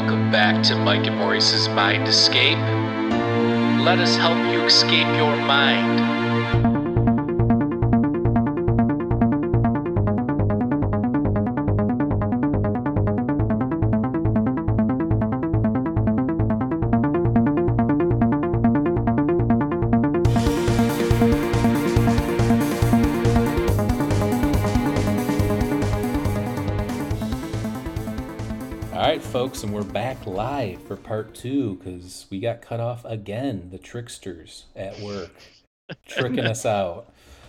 Welcome back to Mike and Maurice's Mind Escape. Let us help you escape your mind. Folks, and we're back live for part 2 because we got cut off again. The tricksters at work tricking us out.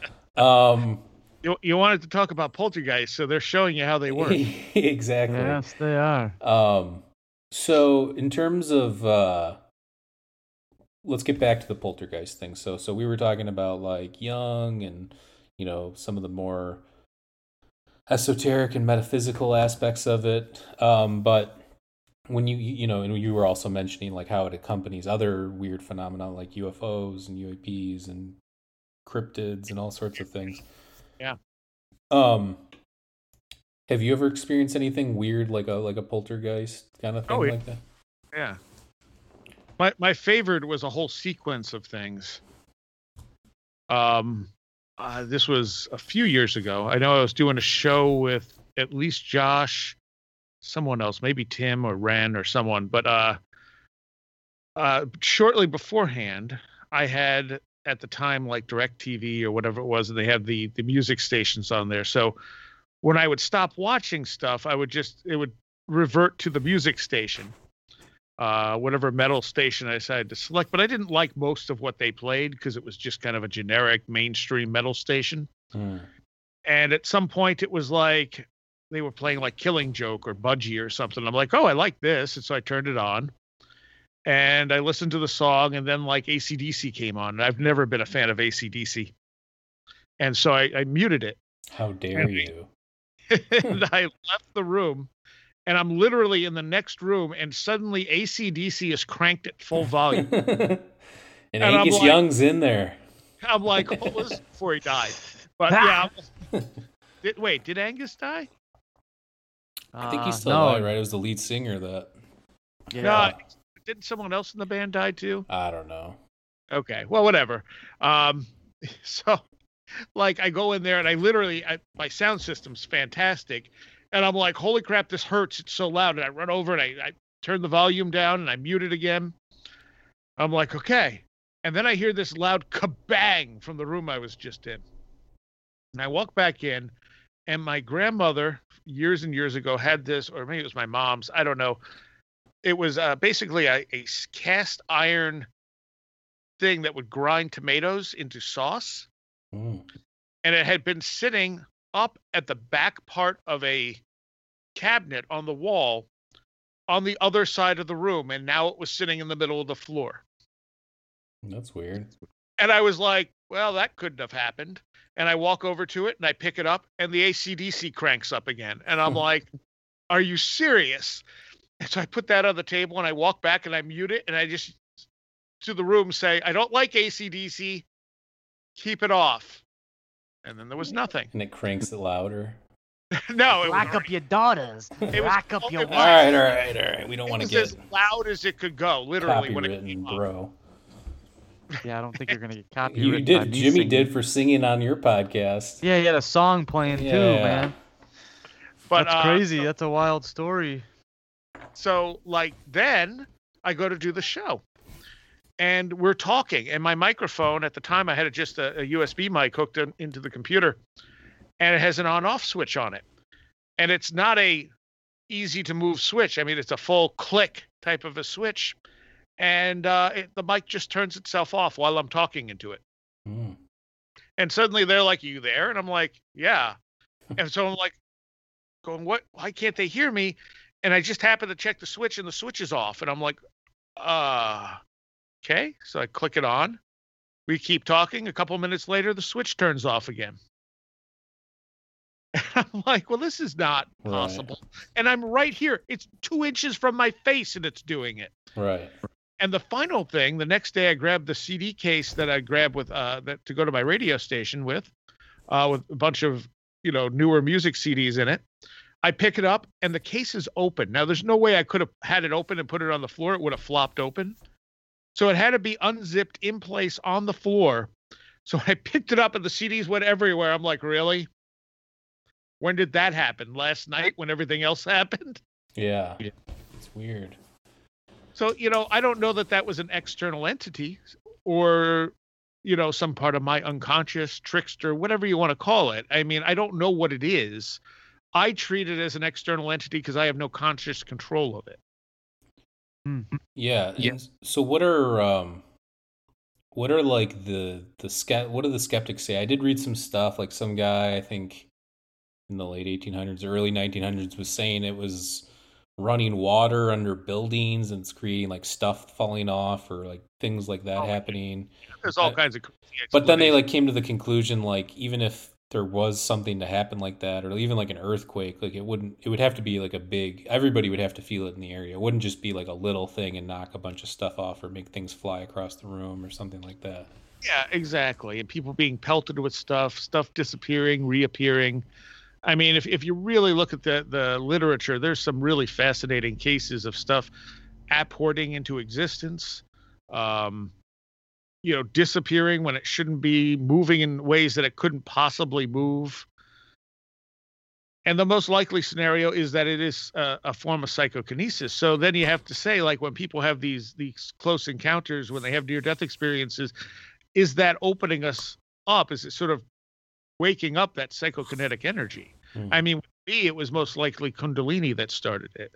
You wanted to talk about poltergeists, so they're showing you how they work. Exactly. Yes, they are. So in terms of let's get back to the poltergeist thing. So we were talking about like Jung and some of the more esoteric and metaphysical aspects of it, but when and you were also mentioning like how it accompanies other weird phenomena like UFOs and UAPs and cryptids and all sorts of things. Yeah. Have you ever experienced anything weird like a poltergeist kind of thing like that? Yeah. My favorite was a whole sequence of things. This was a few years ago. I know I was doing a show with at least Josh, someone else, maybe Tim or Ren or someone. But shortly beforehand, I had at the time like DirecTV or whatever it was, and they had the music stations on there. So when I would stop watching stuff, it would revert to the music station, whatever metal station I decided to select. But I didn't like most of what they played because it was just kind of a generic mainstream metal station. And at some point it was like they were playing like Killing Joke or Budgie or something. I'm like, oh, I like this. And so I turned it on and I listened to the song, and then like AC/DC came on. And I've never been a fan of AC/DC. And so I muted it. How dare you? And I left the room, and I'm literally in the next room, and suddenly AC/DC is cranked at full volume. and Angus Young's in there. I'm like, what was before he died? But yeah. Did Angus die? I think he's still alive, right? It was the lead singer that. Yeah. No, didn't someone else in the band die too? I don't know. Okay, well, whatever. So, like, I go in there and I literally, my sound system's fantastic, and I'm like, holy crap, this hurts! It's so loud. And I run over and I turn the volume down and I mute it again. I'm like, okay, and then I hear this loud kabang from the room I was just in, and I walk back in. And my grandmother, years and years ago, had this, or maybe it was my mom's, I don't know. It was basically a cast iron thing that would grind tomatoes into sauce. And it had been sitting up at the back part of a cabinet on the wall on the other side of the room. And now it was sitting in the middle of the floor. That's weird. And I was like, well, that couldn't have happened. And I walk over to it and I pick it up and the AC/DC cranks up again. And I'm like, are you serious? And so I put that on the table and I walk back and I mute it. And I just, to the room, say, I don't like AC/DC. Keep it off. And then there was nothing. And it cranks it louder. No. Rack up your daughters. Rack up your wife. All right. We don't want to get as loud as it could go, literally. When it came bro. Yeah, I don't think you're going to get copyrighted. You did. Jimmy did for singing on your podcast. Yeah, he had a song playing too, man. But that's crazy. That's a wild story. So, like, then I go to do the show. And we're talking. And my microphone, at the time, I had just a USB mic hooked into the computer. And it has an on-off switch on it. And it's not a easy-to-move switch. I mean, it's a full click type of a switch. And the mic just turns itself off while I'm talking into it. And suddenly they're like, you there? And I'm like, yeah. And so I'm like, going, what? Why can't they hear me? And I just happen to check the switch and the switch is off. And I'm like, okay. So I click it on. We keep talking. A couple minutes later, the switch turns off again. And I'm like, well, this is not possible. Right. And I'm right here. It's 2 inches from my face and it's doing it. Right. And the final thing, the next day I grabbed the CD case that I grabbed with to go to my radio station with a bunch of, newer music CDs in it. I pick it up and the case is open. Now, there's no way I could have had it open and put it on the floor. It would have flopped open. So it had to be unzipped in place on the floor. So I picked it up and the CDs went everywhere. I'm like, really? When did that happen? Last night when everything else happened? Yeah. It's weird. So, I don't know that was an external entity or, some part of my unconscious trickster, whatever you want to call it. I mean, I don't know what it is. I treat it as an external entity because I have no conscious control of it. Yeah. So what are like what do the skeptics say? I did read some stuff, like some guy, I think in the late 1800s or early 1900s, was saying it was running water under buildings and it's creating like stuff falling off or like things like that happening. There's all kinds of but then they like came to the conclusion, like, even if there was something to happen like that, or even like an earthquake, like it would have to be like everybody would have to feel it in the area. It wouldn't just be like a little thing and knock a bunch of stuff off or make things fly across the room or something like that. Yeah, exactly. And people being pelted with stuff disappearing, reappearing. I mean, if you really look at the literature, there's some really fascinating cases of stuff apporting into existence, disappearing when it shouldn't be, moving in ways that it couldn't possibly move. And the most likely scenario is that it is a form of psychokinesis. So then you have to say, like, when people have these close encounters, when they have near-death experiences, is that opening us up? Is it sort of waking up that psychokinetic energy? I mean, with me, it was most likely Kundalini that started it.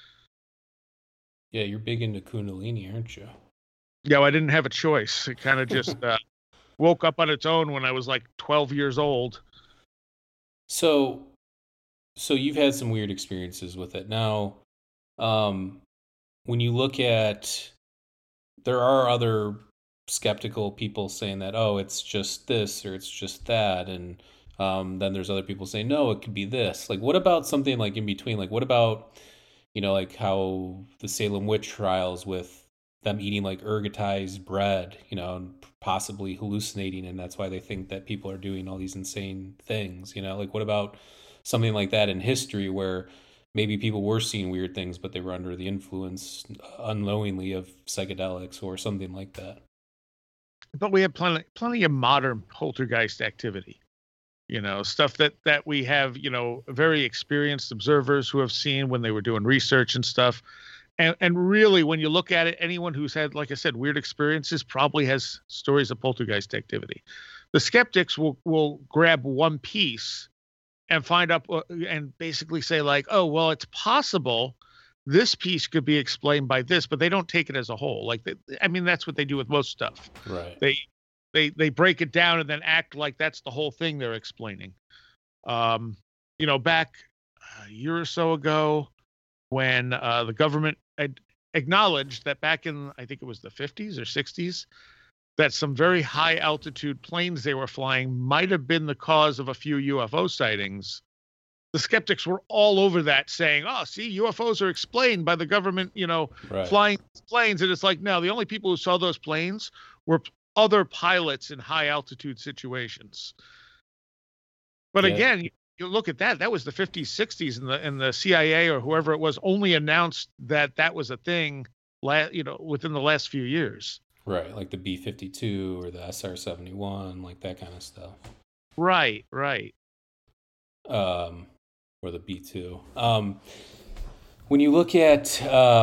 Yeah, you're big into Kundalini, aren't you? Yeah, I didn't have a choice. It kind of just woke up on its own when I was like 12 years old. So you've had some weird experiences with it. Now, when you look at, there are other skeptical people saying that, oh, it's just this or it's just that, and then there's other people saying, no, it could be this. Like, what about something like in between? Like, what about, like how the Salem witch trials with them eating like ergotized bread, and possibly hallucinating, and that's why they think that people are doing all these insane things, like, what about something like that in history where maybe people were seeing weird things, but they were under the influence unknowingly of psychedelics or something like that? But we have plenty of modern poltergeist activity, stuff that we have, very experienced observers who have seen when they were doing research and stuff. And really, when you look at it, anyone who's had, like I said, weird experiences probably has stories of poltergeist activity. The skeptics will grab one piece and find up and basically say, like, oh, well, it's possible this piece could be explained by this, but they don't take it as a whole. Like, that's what they do with most stuff. Right. They break it down and then act like that's the whole thing they're explaining. Back a year or so ago, when the government had acknowledged that back in, I think it was the 50s or 60s, that some very high altitude planes they were flying might have been the cause of a few UFO sightings. The skeptics were all over that, saying, oh, see, UFOs are explained by the government, right, flying planes. And it's like, no, the only people who saw those planes were other pilots in high altitude situations. But again, you look at that was the 50s, 60s, and the CIA or whoever it was only announced that was a thing, within the last few years. Right, like the B-52 or the SR-71, like that kind of stuff. Right. Or the B-2. When you look at,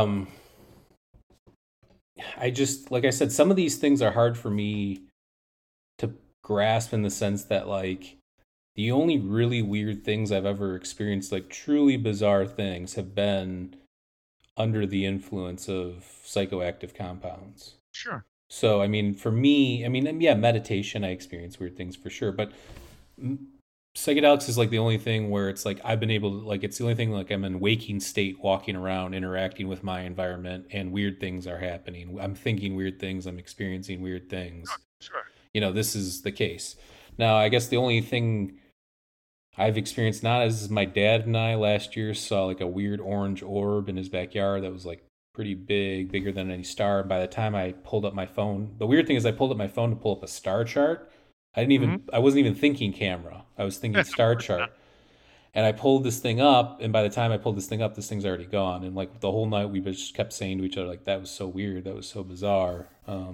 I just, like I said, some of these things are hard for me to grasp, in the sense that, like, the only really weird things I've ever experienced, like truly bizarre things, have been under the influence of psychoactive compounds. Sure. So, for me, meditation, I experience weird things for sure, but psychedelics is like the only thing where it's like I've been able to, like, it's the only thing, like, I'm in waking state, walking around, interacting with my environment, and weird things are happening. I'm thinking weird things, I'm experiencing weird things. Sure. This is the case. Now, I guess the only thing I've experienced not as my dad and I last year saw like a weird orange orb in his backyard that was like pretty big, bigger than any star. By the time I pulled up my phone, the weird thing is I pulled up my phone to pull up a star chart. I wasn't even thinking camera. I was thinking star chart. And I pulled this thing up, and by the time I pulled this thing up, this thing's already gone. And like the whole night, we just kept saying to each other, like, that was so weird, that was so bizarre.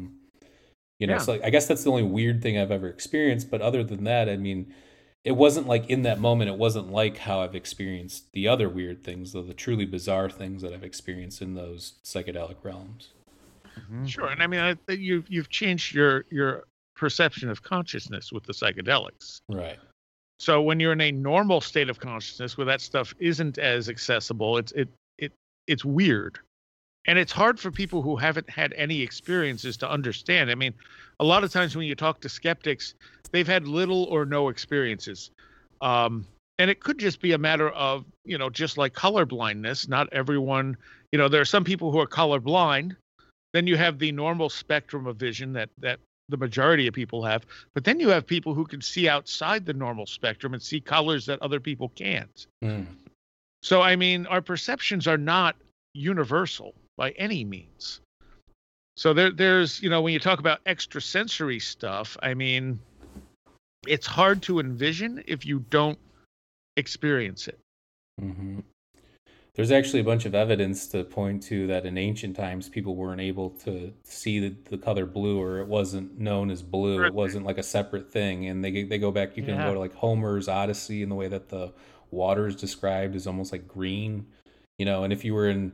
So like, I guess that's the only weird thing I've ever experienced. But other than that, I mean, it wasn't like in that moment, it wasn't like how I've experienced the other weird things, though, the truly bizarre things that I've experienced in those psychedelic realms. Mm-hmm. Sure. And I mean, you've changed your perception of consciousness with the psychedelics. Right. So when you're in a normal state of consciousness where that stuff isn't as accessible, it's weird. And it's hard for people who haven't had any experiences to understand. I mean, a lot of times when you talk to skeptics, they've had little or no experiences. And it could just be a matter of, just like color blindness. Not everyone, there are some people who are colorblind. Then you have the normal spectrum of vision that the majority of people have. But then you have people who can see outside the normal spectrum and see colors that other people can't. Mm. So, I mean, our perceptions are not universal by any means. So there's, when you talk about extrasensory stuff, I mean, it's hard to envision if you don't experience it. Mm-hmm. There's actually a bunch of evidence to point to that in ancient times, people weren't able to see the color blue, or it wasn't known as blue. It wasn't like a separate thing. And they go back, you can go to like Homer's Odyssey, and the way that the water is described is almost like green, and if you were in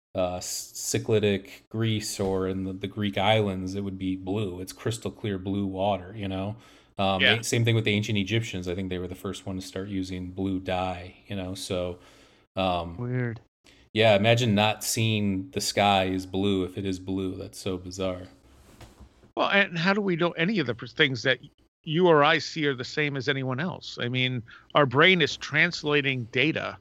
Cycladic Greece or in the Greek islands, it would be blue. It's crystal clear blue water, Same thing with the ancient Egyptians. I think they were the first one to start using blue dye, so... Weird. Yeah, imagine not seeing the sky is blue if it is blue. That's so bizarre. Well, and how do we know any of the things that you or I see are the same as anyone else? I mean, our brain is translating data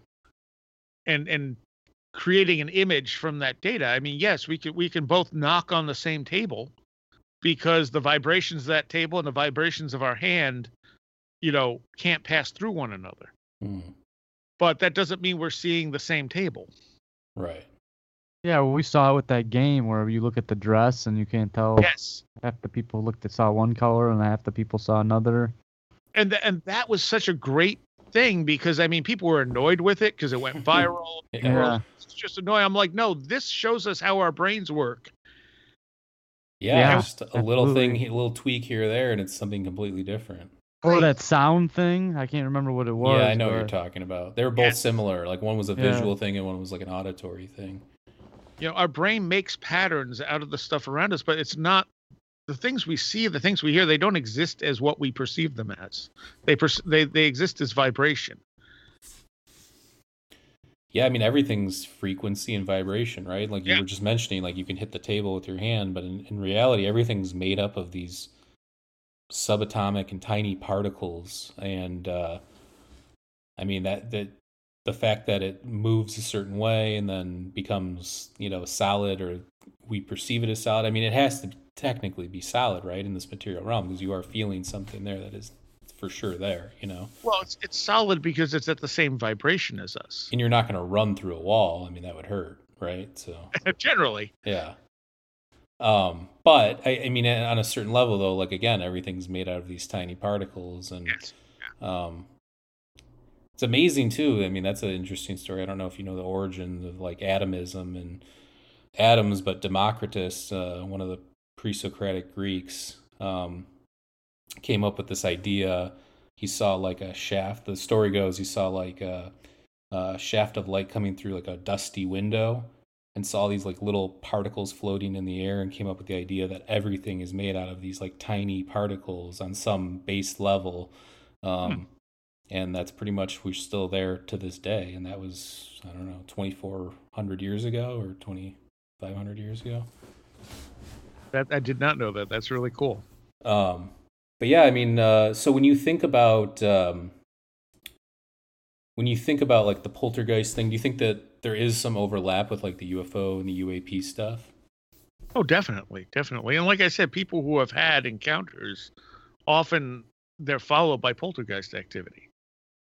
and creating an image from that data. I mean, yes, we can both knock on the same table because the vibrations of that table and the vibrations of our hand, can't pass through one another. Mm. But that doesn't mean we're seeing the same table. Right. Yeah, well, we saw it with that game where you look at the dress and you can't tell. Yes. Half the people saw one color and half the people saw another. And that was such a great thing because, I mean, people were annoyed with it because it went viral. Yeah. It's just annoying. I'm like, no, this shows us how our brains work. Yeah, just a little thing, a little tweak here or there, and it's something completely different. Or that sound thing. I can't remember what it was. Yeah, I know what you're talking about. They were both similar. Like one was a visual thing and one was like an auditory thing. Our brain makes patterns out of the stuff around us, but it's not the things we see, the things we hear. They don't exist as what we perceive them as. They exist as vibration. Yeah, I mean, everything's frequency and vibration, right? Like you were just mentioning, like you can hit the table with your hand, but in reality, everything's made up of these subatomic and tiny particles. And I mean, that the fact that it moves a certain way and then becomes, solid, or we perceive it as solid. I mean, it has to technically be solid, right, in this material realm, because you are feeling something there that is for sure there, Well, it's solid because it's at the same vibration as us. And you're not going to run through a wall. I mean, that would hurt, right? So generally. Yeah. But I mean, on a certain level, though, like again, everything's made out of these tiny particles, and it's amazing too. I mean, that's an interesting story. I don't know if you know the origin of like atomism and atoms, but Democritus, one of the pre-Socratic Greeks, came up with this idea. He saw like a shaft. The story goes, he saw like a shaft of light coming through like a dusty window, and saw these like little particles floating in the air, and came up with the idea that everything is made out of these like tiny particles on some base level. And that's pretty much, we're still there to this day. And that was, I don't know, 2,400 years ago or 2,500 years ago. That I did not know that. That's really cool. But yeah, I mean, so when you think about like the poltergeist thing, do you think that there is some overlap with like the UFO and the UAP stuff? Oh, definitely. And like I said, people who have had encounters, often they're followed by poltergeist activity.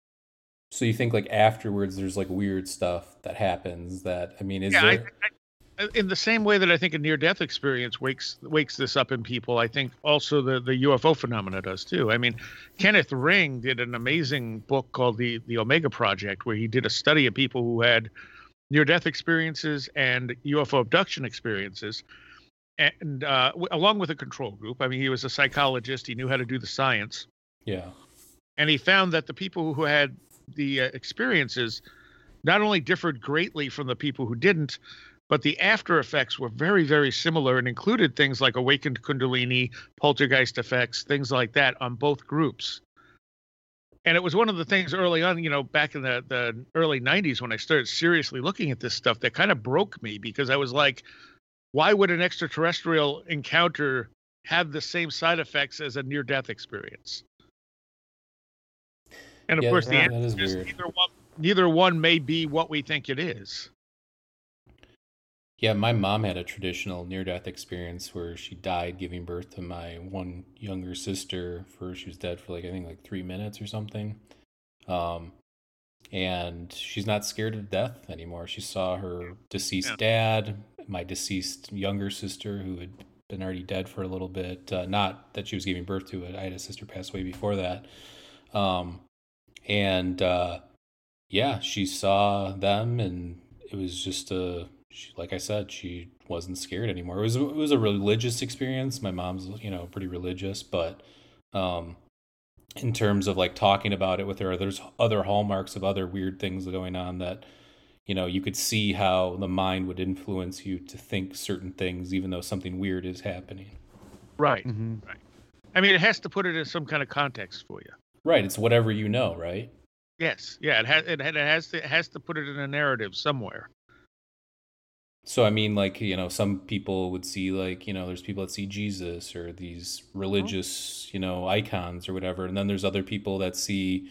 So you think like afterwards there's like weird stuff that happens that, I mean, is there... in the same way that I think a near-death experience wakes this up in people, I think also the UFO phenomena does too. I mean, Kenneth Ring did an amazing book called the Omega Project, where he did a study of people who had near-death experiences and UFO abduction experiences, and along with a control group. I mean, he was a psychologist; he knew how to do the science. Yeah. And he found that the people who had the experiences not only differed greatly from the people who didn't, but the after effects were very, very similar and included things like awakened Kundalini, poltergeist effects, things like that on both groups. And it was one of the things early on, back in the early 90s when I started seriously looking at this stuff that kind of broke me, because I was like, why would an extraterrestrial encounter have the same side effects as a near-death experience? And of course, the answer is neither one may be what we think it is. Yeah, my mom had a traditional near-death experience where she died giving birth to my one younger sister. She was dead for I think 3 minutes or something. And she's not scared of death anymore. She saw her deceased dad, my deceased younger sister, who had been already dead for a little bit. Not that she was giving birth to it. I had a sister pass away before that. Yeah, she saw them, and it was just like I said, she wasn't scared anymore. It was a religious experience. My mom's pretty religious, but in terms of talking about it with her, there's other hallmarks of other weird things going on that you could see how the mind would influence you to think certain things, even though something weird is happening. Right. Mm-hmm. Right. I mean, it has to put it in some kind of context for you. Right. It's whatever you know, right? Yes. Yeah. It has to put it in a narrative somewhere. So, I mean, some people would see, there's people that see Jesus or these religious, icons or whatever. And then there's other people that see,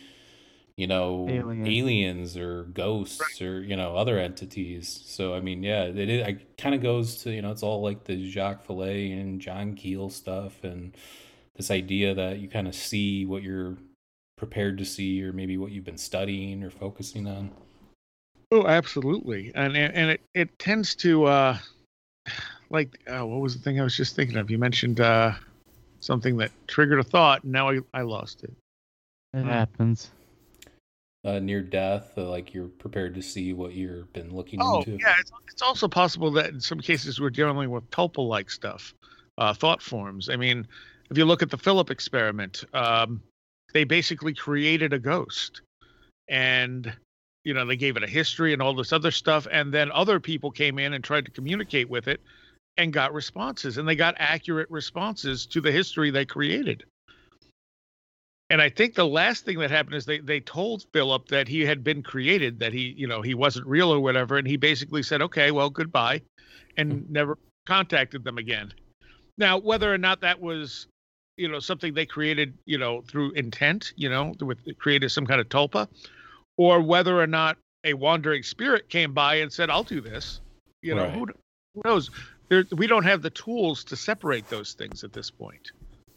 aliens or ghosts or, other entities. So, I mean, yeah, it kind of goes to, it's all like the Jacques Vallée and John Keel stuff. And this idea that you kind of see what you're prepared to see, or maybe what you've been studying or focusing on. Oh, absolutely. And it tends to what was the thing I was just thinking of? You mentioned something that triggered a thought, and now I lost it. It happens. Near death, you're prepared to see what you've been looking into. Yeah, it's also possible that in some cases we're dealing with tulpa-like stuff, thought forms. I mean, if you look at the Philip experiment, they basically created a ghost, and they gave it a history and all this other stuff. And then other people came in and tried to communicate with it and got responses, and they got accurate responses to the history they created. And I think the last thing that happened is they told Philip that he had been created, that he wasn't real or whatever. And he basically said, okay, well, goodbye, and never contacted them again. Now, whether or not that was, something they created, through intent, created some kind of tulpa, or whether or not a wandering spirit came by and said, I'll do this. Right. Who knows? We don't have the tools to separate those things at this point.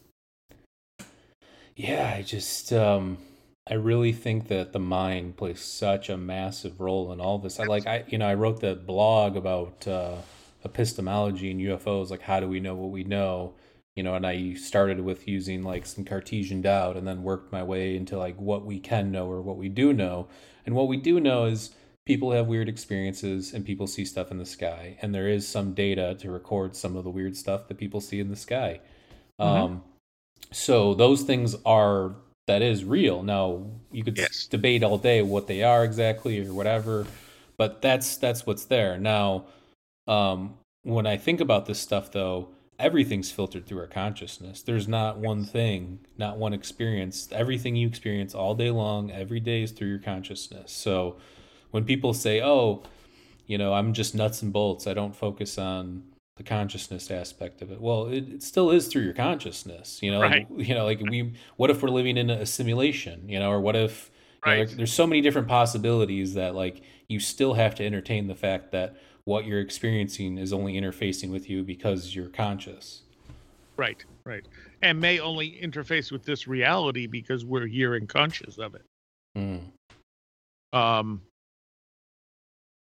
Yeah, I just, I really think that the mind plays such a massive role in all this. I wrote that blog about epistemology and UFOs, how do we know what we know? And I started with using some Cartesian doubt, and then worked my way into what we can know or what we do know. And what we do know is people have weird experiences and people see stuff in the sky. And there is some data to record some of the weird stuff that people see in the sky. Mm-hmm. So those things that is real. Now, you could debate all day what they are exactly or whatever, but that's what's there. Now, when I think about this stuff, though, everything's filtered through our consciousness. There's not one thing, not one experience. Everything you experience all day long, every day, is through your consciousness. So when people say, I'm just nuts and bolts, I don't focus on the consciousness aspect of it. Well, it still is through your consciousness, Right. What if we're living in a simulation, or what if, there's so many different possibilities that you still have to entertain the fact that what you're experiencing is only interfacing with you because you're conscious. Right. And may only interface with this reality because we're here and conscious of it.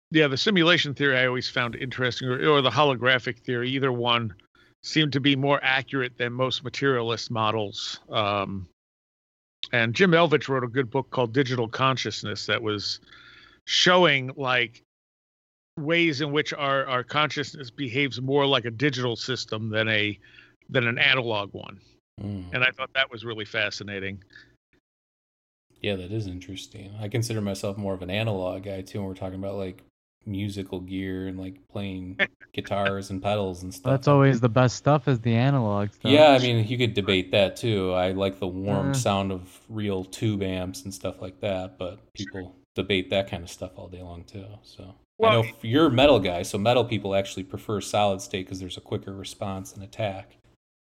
Yeah, the simulation theory I always found interesting, or the holographic theory. Either one seemed to be more accurate than most materialist models. And Jim Elvich wrote a good book called Digital Consciousness that was showing like ways in which our consciousness behaves more like a digital system than an analog one. And I thought that was really fascinating. Yeah, that is interesting. I consider myself more of an analog guy too, when we're talking about like musical gear and like playing guitars and pedals and stuff. That's always the best stuff is the analog stuff. Yeah, I mean, you could debate that too. I like the warm sound of real tube amps and stuff like that, but people debate that kind of stuff all day long too. So I know you're a metal guy, so metal people actually prefer solid state because there's a quicker response and attack.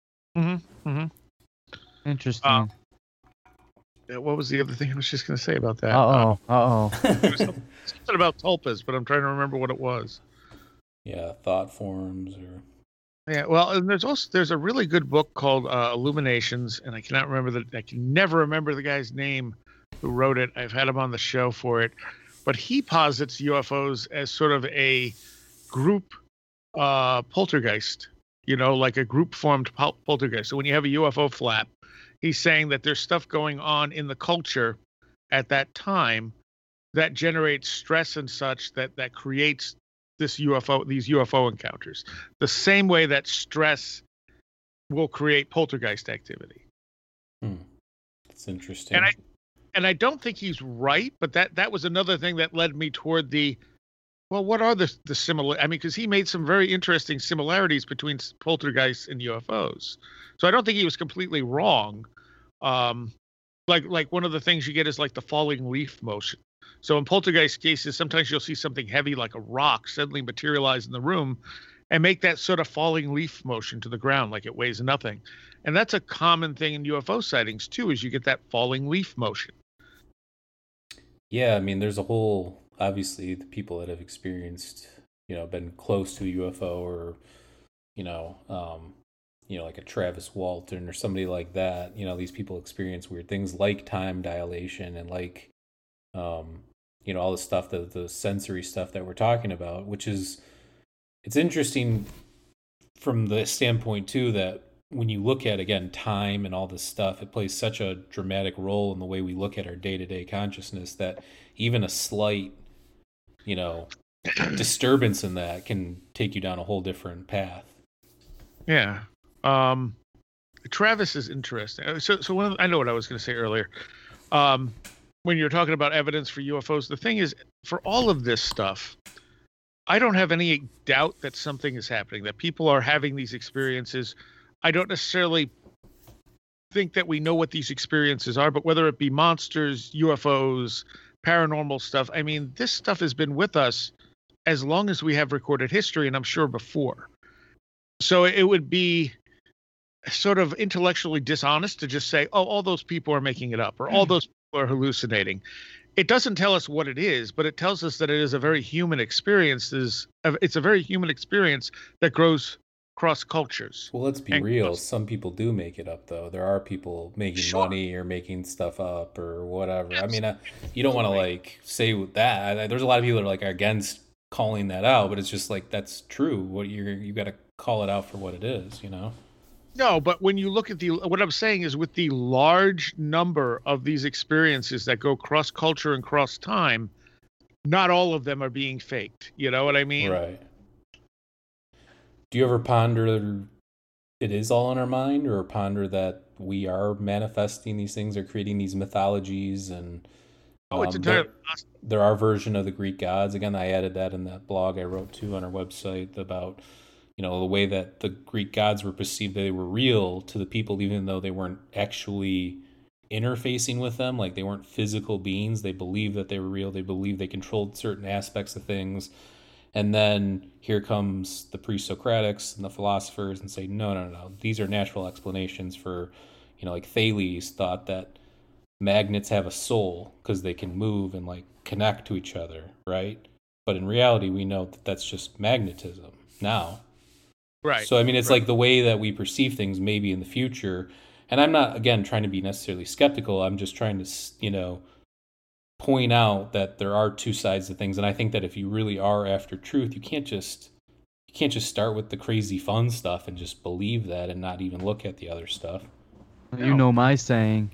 Interesting. What was the other thing I was just going to say about that? It was something about tulpas, but I'm trying to remember what it was. Yeah, thought forms or. Yeah, well, and there's a really good book called Illuminations, and I can never remember the guy's name who wrote it. I've had him on the show for it, but he posits UFOs as sort of a group poltergeist, like a group formed poltergeist. So when you have a UFO flap, he's saying that there's stuff going on in the culture at that time that generates stress and such that creates these UFO encounters. The same way that stress will create poltergeist activity. That's interesting. And I don't think he's right, but that was another thing that led me toward what are the similar? I mean, because he made some very interesting similarities between poltergeists and UFOs. So I don't think he was completely wrong. Like one of the things you get is like the falling leaf motion. So in poltergeist cases, sometimes you'll see something heavy like a rock suddenly materialize in the room and make that sort of falling leaf motion to the ground like it weighs nothing. And that's a common thing in UFO sightings too, is you get that falling leaf motion. Yeah, I mean, there's a whole, obviously, the people that have experienced, been close to a UFO or, like a Travis Walton or somebody like that. These people experience weird things like time dilation and like, all the stuff, the sensory stuff that we're talking about, which is, it's interesting from the standpoint too, that when you look at, again, time and all this stuff, it plays such a dramatic role in the way we look at our day-to-day consciousness that even a slight, disturbance in that can take you down a whole different path. Yeah. Travis is interesting. So I know what I was going to say earlier. When you're talking about evidence for UFOs, the thing is, for all of this stuff, I don't have any doubt that something is happening, that people are having these experiences. I don't necessarily think that we know what these experiences are, but whether it be monsters, UFOs, paranormal stuff, I mean, this stuff has been with us as long as we have recorded history, and I'm sure before. So it would be sort of intellectually dishonest to just say, oh, all those people are making it up, or all those people are hallucinating. It doesn't tell us what it is, but it tells us that it is a very human experience. It's a very human experience that grows across cultures. Well, let's be real. Some people do make it up, though. There are people making money or making stuff up or whatever. Absolutely. I mean, you don't want to like say that. There's a lot of people that are like against calling that out, but it's just like that's true. What you got to call it out for what it is, No, but when you look at what I'm saying is with the large number of these experiences that go cross culture and cross time, not all of them are being faked. You know what I mean? Right. Do you ever ponder it is all in our mind, or ponder that we are manifesting these things or creating these mythologies and it's entirely possible. There are version of the Greek gods. Again, I added that in that blog I wrote too on our website about the way that the Greek gods were perceived, they were real to the people, even though they weren't actually interfacing with them. Like they weren't physical beings. They believed that they were real. They believed they controlled certain aspects of things. And then here comes the pre-Socratics and the philosophers and say, no. These are natural explanations for, like Thales thought that magnets have a soul because they can move and like connect to each other, right? But in reality, we know that that's just magnetism now. Right. So, I mean, it's like the way that we perceive things maybe in the future. And I'm not, again, trying to be necessarily skeptical. I'm just trying to, point out that there are two sides to things, and I think that if you really are after truth, you can't just start with the crazy fun stuff and just believe that and not even look at the other stuff. You No. know my saying.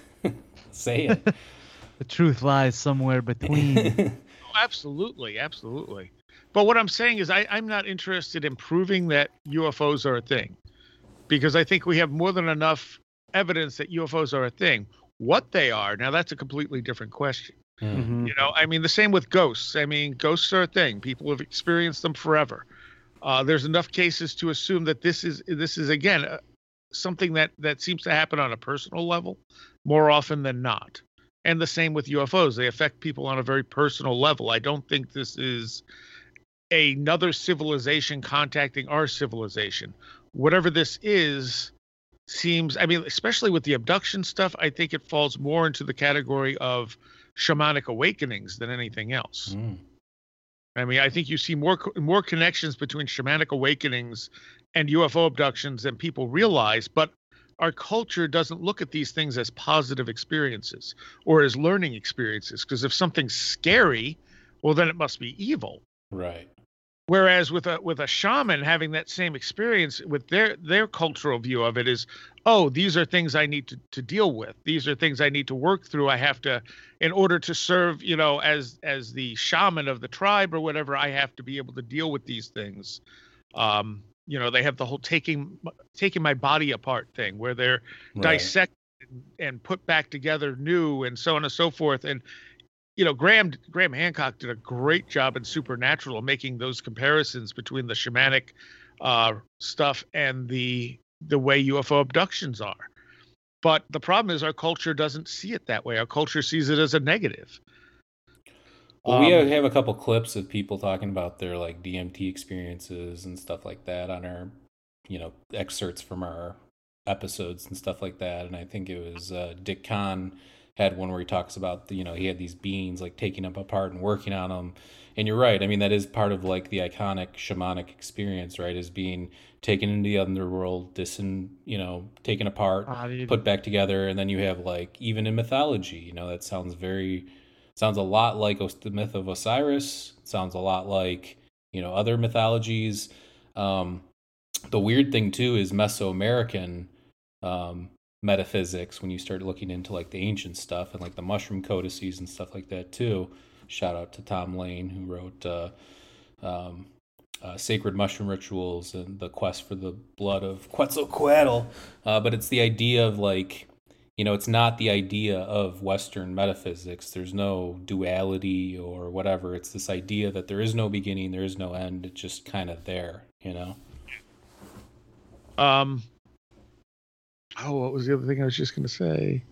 Say it. The truth lies somewhere between. Oh, absolutely, absolutely. But what I'm saying is I'm not interested in proving that UFOs are a thing, because I think we have more than enough evidence that UFOs are a thing. What they are, now that's a completely different question. Mhm. You know, I mean, the same with ghosts. I mean, ghosts are a thing. People have experienced them forever. There's enough cases to assume that this is again something that seems to happen on a personal level more often than not. And the same with UFOs. They affect people on a very personal level. I don't think this is another civilization contacting our civilization. Whatever this is seems, I mean, especially with the abduction stuff, I think it falls more into the category of shamanic awakenings than anything else. Mm. I mean, I think you see more connections between shamanic awakenings and UFO abductions than people realize, but our culture doesn't look at these things as positive experiences or as learning experiences, because if something's scary, well, then it must be evil. Right. Whereas with a shaman having that same experience, with their cultural view of it is, oh, these are things I need to deal with. These are things I need to work through. I have to, in order to serve, you know, as the shaman of the tribe or whatever, I have to be able to deal with these things. You know, they have the whole taking my body apart thing, where they're Right. dissected and put back together new, and so on and so forth. And you know, Graham Hancock did a great job in Supernatural of making those comparisons between the shamanic stuff and the way UFO abductions are. But the problem is our culture doesn't see it that way. Our culture sees it as a negative. Well, we have a couple clips of people talking about their like DMT experiences and stuff like that on our, excerpts from our episodes and stuff like that. And I think it was Dick Kahn had one where he talks about he had these beings like taking them apart and working on them. And you're right. I mean, that is part of like the iconic shamanic experience, right? Is being taken into the underworld, taken apart, put back together. And then you have like, even in mythology, that sounds a lot like the myth of Osiris. It sounds a lot like, other mythologies. The weird thing too is Mesoamerican metaphysics, when you start looking into like the ancient stuff and like the mushroom codices and stuff like that too. Shout out to Tom Lane, who wrote Sacred Mushroom Rituals and The Quest for the Blood of Quetzalcoatl. But it's the idea of like, it's not the idea of Western metaphysics. There's no duality or whatever. It's this idea that there is no beginning, there is no end. It's just kind of there, Oh, what was the other thing I was just going to say?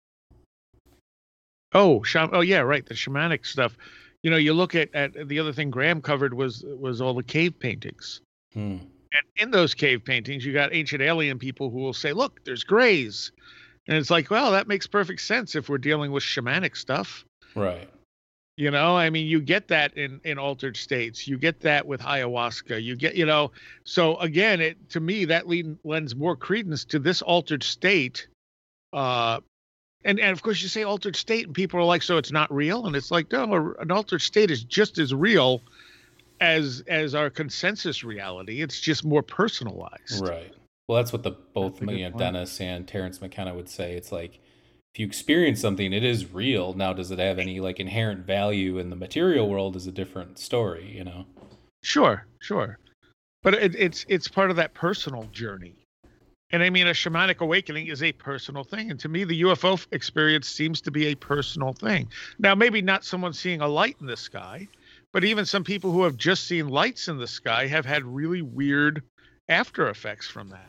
Oh, yeah, right. The shamanic stuff. You look at the other thing Graham covered was all the cave paintings. And in those cave paintings, you got ancient alien people who will say, look, there's grays. And it's like, well, that makes perfect sense if we're dealing with shamanic stuff. Right. I mean, you get that in altered states. You get that with ayahuasca. You get, so again, to me, that lends more credence to this altered state. And of course you say altered state and people are like, so it's not real. And it's like, no, an altered state is just as real as our consensus reality. It's just more personalized. Right. Well, that's what both Dennis and Terence McKenna would say. It's like, if you experience something, it is real. Now, does it have any like inherent value in the material world is a different story, Sure. But it's part of that personal journey. And I mean, a shamanic awakening is a personal thing. And to me, the UFO experience seems to be a personal thing. Now, maybe not someone seeing a light in the sky, but even some people who have just seen lights in the sky have had really weird after effects from that.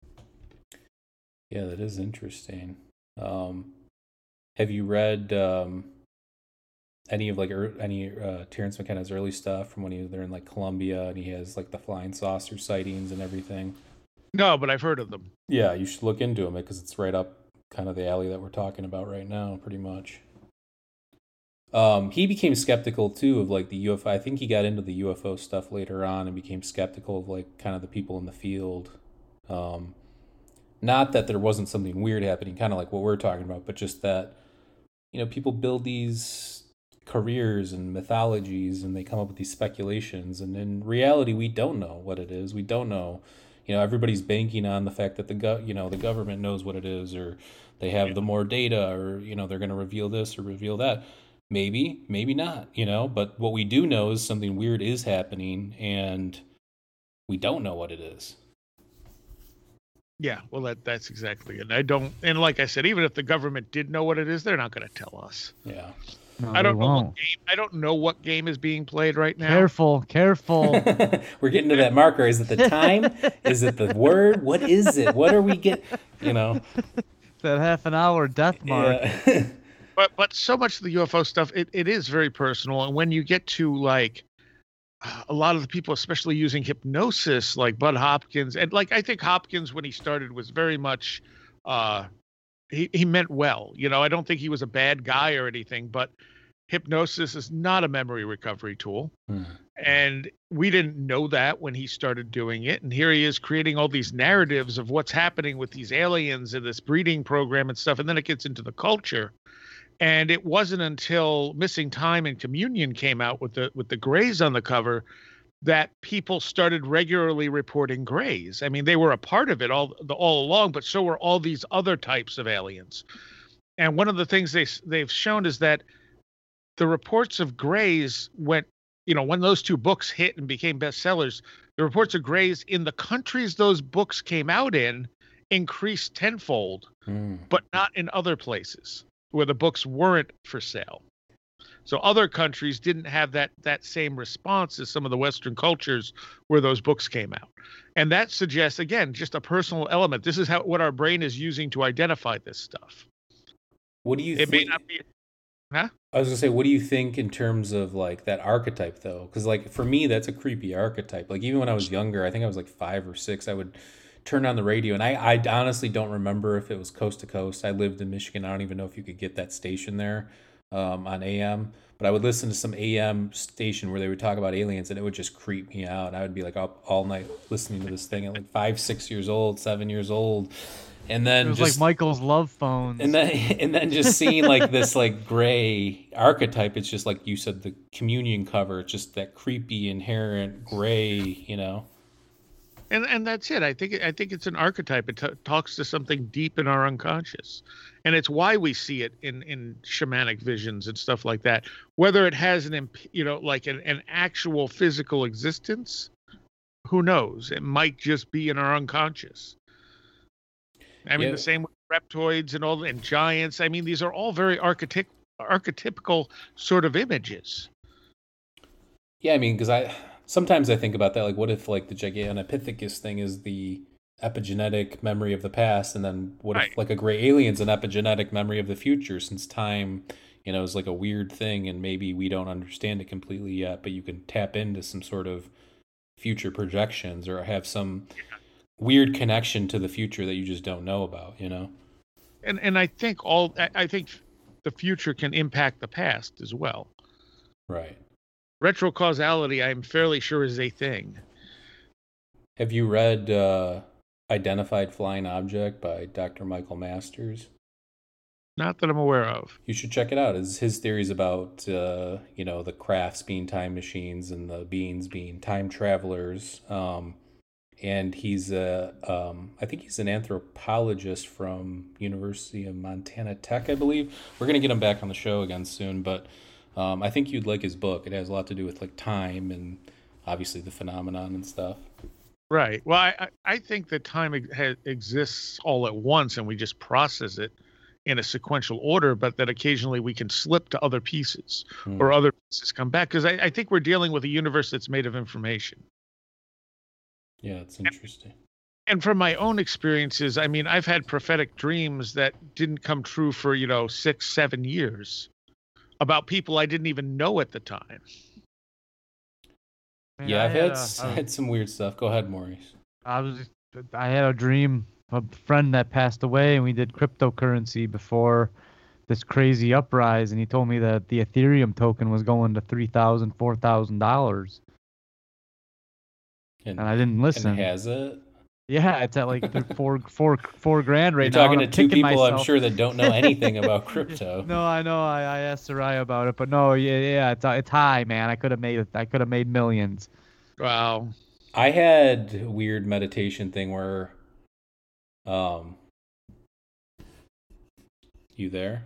Yeah, that is interesting. Have you read any of like Terence McKenna's early stuff from when he was there in like Colombia, and he has like the flying saucer sightings and everything? No, but I've heard of them. Yeah, you should look into them because it's right up kind of the alley that we're talking about right now, pretty much. He became skeptical too of like the UFO. I think he got into the UFO stuff later on and became skeptical of like kind of the people in the field. Not that there wasn't something weird happening, kind of like what we're talking about, but just that people build these careers and mythologies, and they come up with these speculations, and in reality we don't know what it is. We don't know. Everybody's banking on the fact that the government knows what it is, or they have the more data, or they're going to reveal this or reveal that. Maybe not, but what we do know is something weird is happening, and we don't know what it is. Yeah, well, that's exactly it. And like I said, even if the government did know what it is, they're not going to tell us. Yeah. No, I don't they know won't. I don't know what game is being played right now. Careful. We're getting to that marker. Is it the time? Is it the word? What is it? What are we get? That half an hour death mark. Yeah. But so much of the UFO stuff, it is very personal. And when you get to like a lot of the people, especially using hypnosis, like Bud Hopkins, and like I think Hopkins when he started was very much he meant well. I don't think he was a bad guy or anything, but hypnosis is not a memory recovery tool. And we didn't know that when he started doing it. And here he is creating all these narratives of what's happening with these aliens and this breeding program and stuff. And then it gets into the culture. And it wasn't until Missing Time and Communion came out with the Greys on the cover that people started regularly reporting Greys. I mean, they were a part of it all along, but so were all these other types of aliens. And one of the things they've shown is that the reports of Greys went, when those two books hit and became bestsellers, the reports of Greys in the countries those books came out in increased tenfold, but not in other places where the books weren't for sale. So other countries didn't have that same response as some of the Western cultures where those books came out. And that suggests, again, just a personal element. This is what our brain is using to identify this stuff. What do you think? It may not be... Huh? I was going to say, what do you think in terms of like that archetype though? Because like for me, that's a creepy archetype. Like even when I was younger, I think I was like 5 or 6, I would turn on the radio, and I honestly don't remember if it was coast to coast. I lived in Michigan. I don't even know if you could get that station there on AM, but I would listen to some AM station where they would talk about aliens, and it would just creep me out. I would be like up all night listening to this thing at like 5, 6 years old, 7 years old. And then It was just, like Michael's love phones. and then just seeing like this like gray archetype. It's just like you said, the Communion cover. It's just that creepy, inherent gray, And that's it. I think it's an archetype. It talks to something deep in our unconscious, and it's why we see it in shamanic visions and stuff like that. Whether it has an actual physical existence, who knows? It might just be in our unconscious. I mean, the same with reptoids and giants. I mean, these are all very archetypical sort of images. Yeah, I mean, because sometimes I think about that. Like, what if like the Gigantopithecus thing is the epigenetic memory of the past, and then what if like a gray alien's an epigenetic memory of the future? Since time, is like a weird thing, and maybe we don't understand it completely yet, but you can tap into some sort of future projections or have some weird connection to the future that you just don't know about, And I think the future can impact the past as well. Right. Retrocausality, I'm fairly sure, is a thing. Have you read Identified Flying Object by Dr. Michael Masters? Not that I'm aware of. You should check it out. His theories about, the crafts being time machines and the beings being time travelers. And he's I think he's an anthropologist from University of Montana Tech, I believe. We're going to get him back on the show again soon, but I think you'd like his book. It has a lot to do with like time and obviously the phenomenon and stuff. Right. Well, I think that time exists all at once and we just process it in a sequential order, but that occasionally we can slip to other pieces or other pieces come back. Because I think we're dealing with a universe that's made of information. Yeah, it's interesting. And from my own experiences, I mean, I've had prophetic dreams that didn't come true for, 6, 7 years about people I didn't even know at the time. Yeah, I've had some weird stuff. Go ahead, Maurice. I had a dream of a friend that passed away, and we did cryptocurrency before this crazy uprise, and he told me that the Ethereum token was going to $3,000, $4,000. And I didn't listen. And has it? Yeah, it's at like four grand right You're now, talking and to I'm two kicking people, I'm myself. sure, that don't know anything about crypto. No, I know. I asked Soraya about it, but no, yeah, it's high, man. I could have made millions. Wow. I had a weird meditation thing where, um, you there?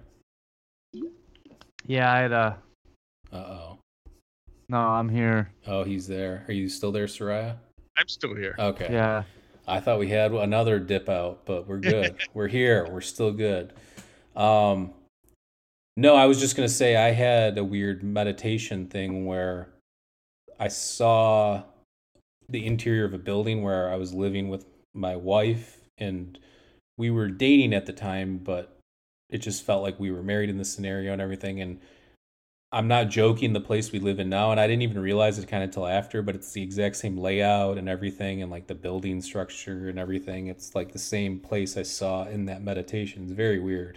Yeah, I had a. Uh-oh. No, I'm here. Oh, he's there. Are you still there, Soraya? I'm still here. Okay. Yeah. I thought we had another dip out, but we're good. We're here. We're still good. Um, no, I was just gonna say I had a weird meditation thing where I saw the interior of a building where I was living with my wife, and we were dating at the time, but it just felt like we were married in this scenario and everything. And I'm not joking, the place we live in now, and I didn't even realize it kind of till after, but it's the exact same layout and everything, and like the building structure and everything. It's like the same place I saw in that meditation. It's very weird.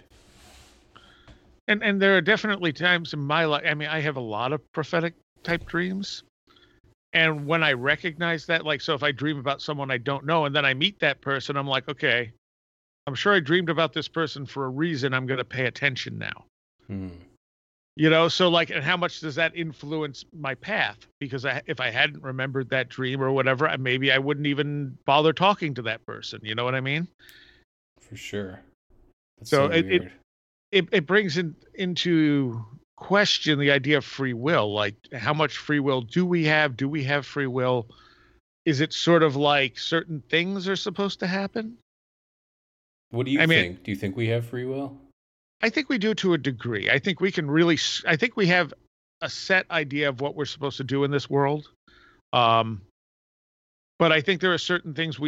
And there are definitely times in my life. I mean, I have a lot of prophetic type dreams. And when I recognize that, like, so if I dream about someone I don't know and then I meet that person, I'm like, okay, I'm sure I dreamed about this person for a reason. I'm going to pay attention now. Hmm. You know, so like, and how much does that influence my path? Because if I hadn't remembered that dream or whatever, maybe I wouldn't even bother talking to that person. You know what I mean? For sure. That's So so weird. it brings into question the idea of free will. Like, how much free will do we have? Do we have free will? Is it sort of like certain things are supposed to happen? What do you I mean, think? Do you think we have free will? I think we do to a degree. I think we can really, I think we have a set idea of what we're supposed to do in this world. Um, but I think there are certain things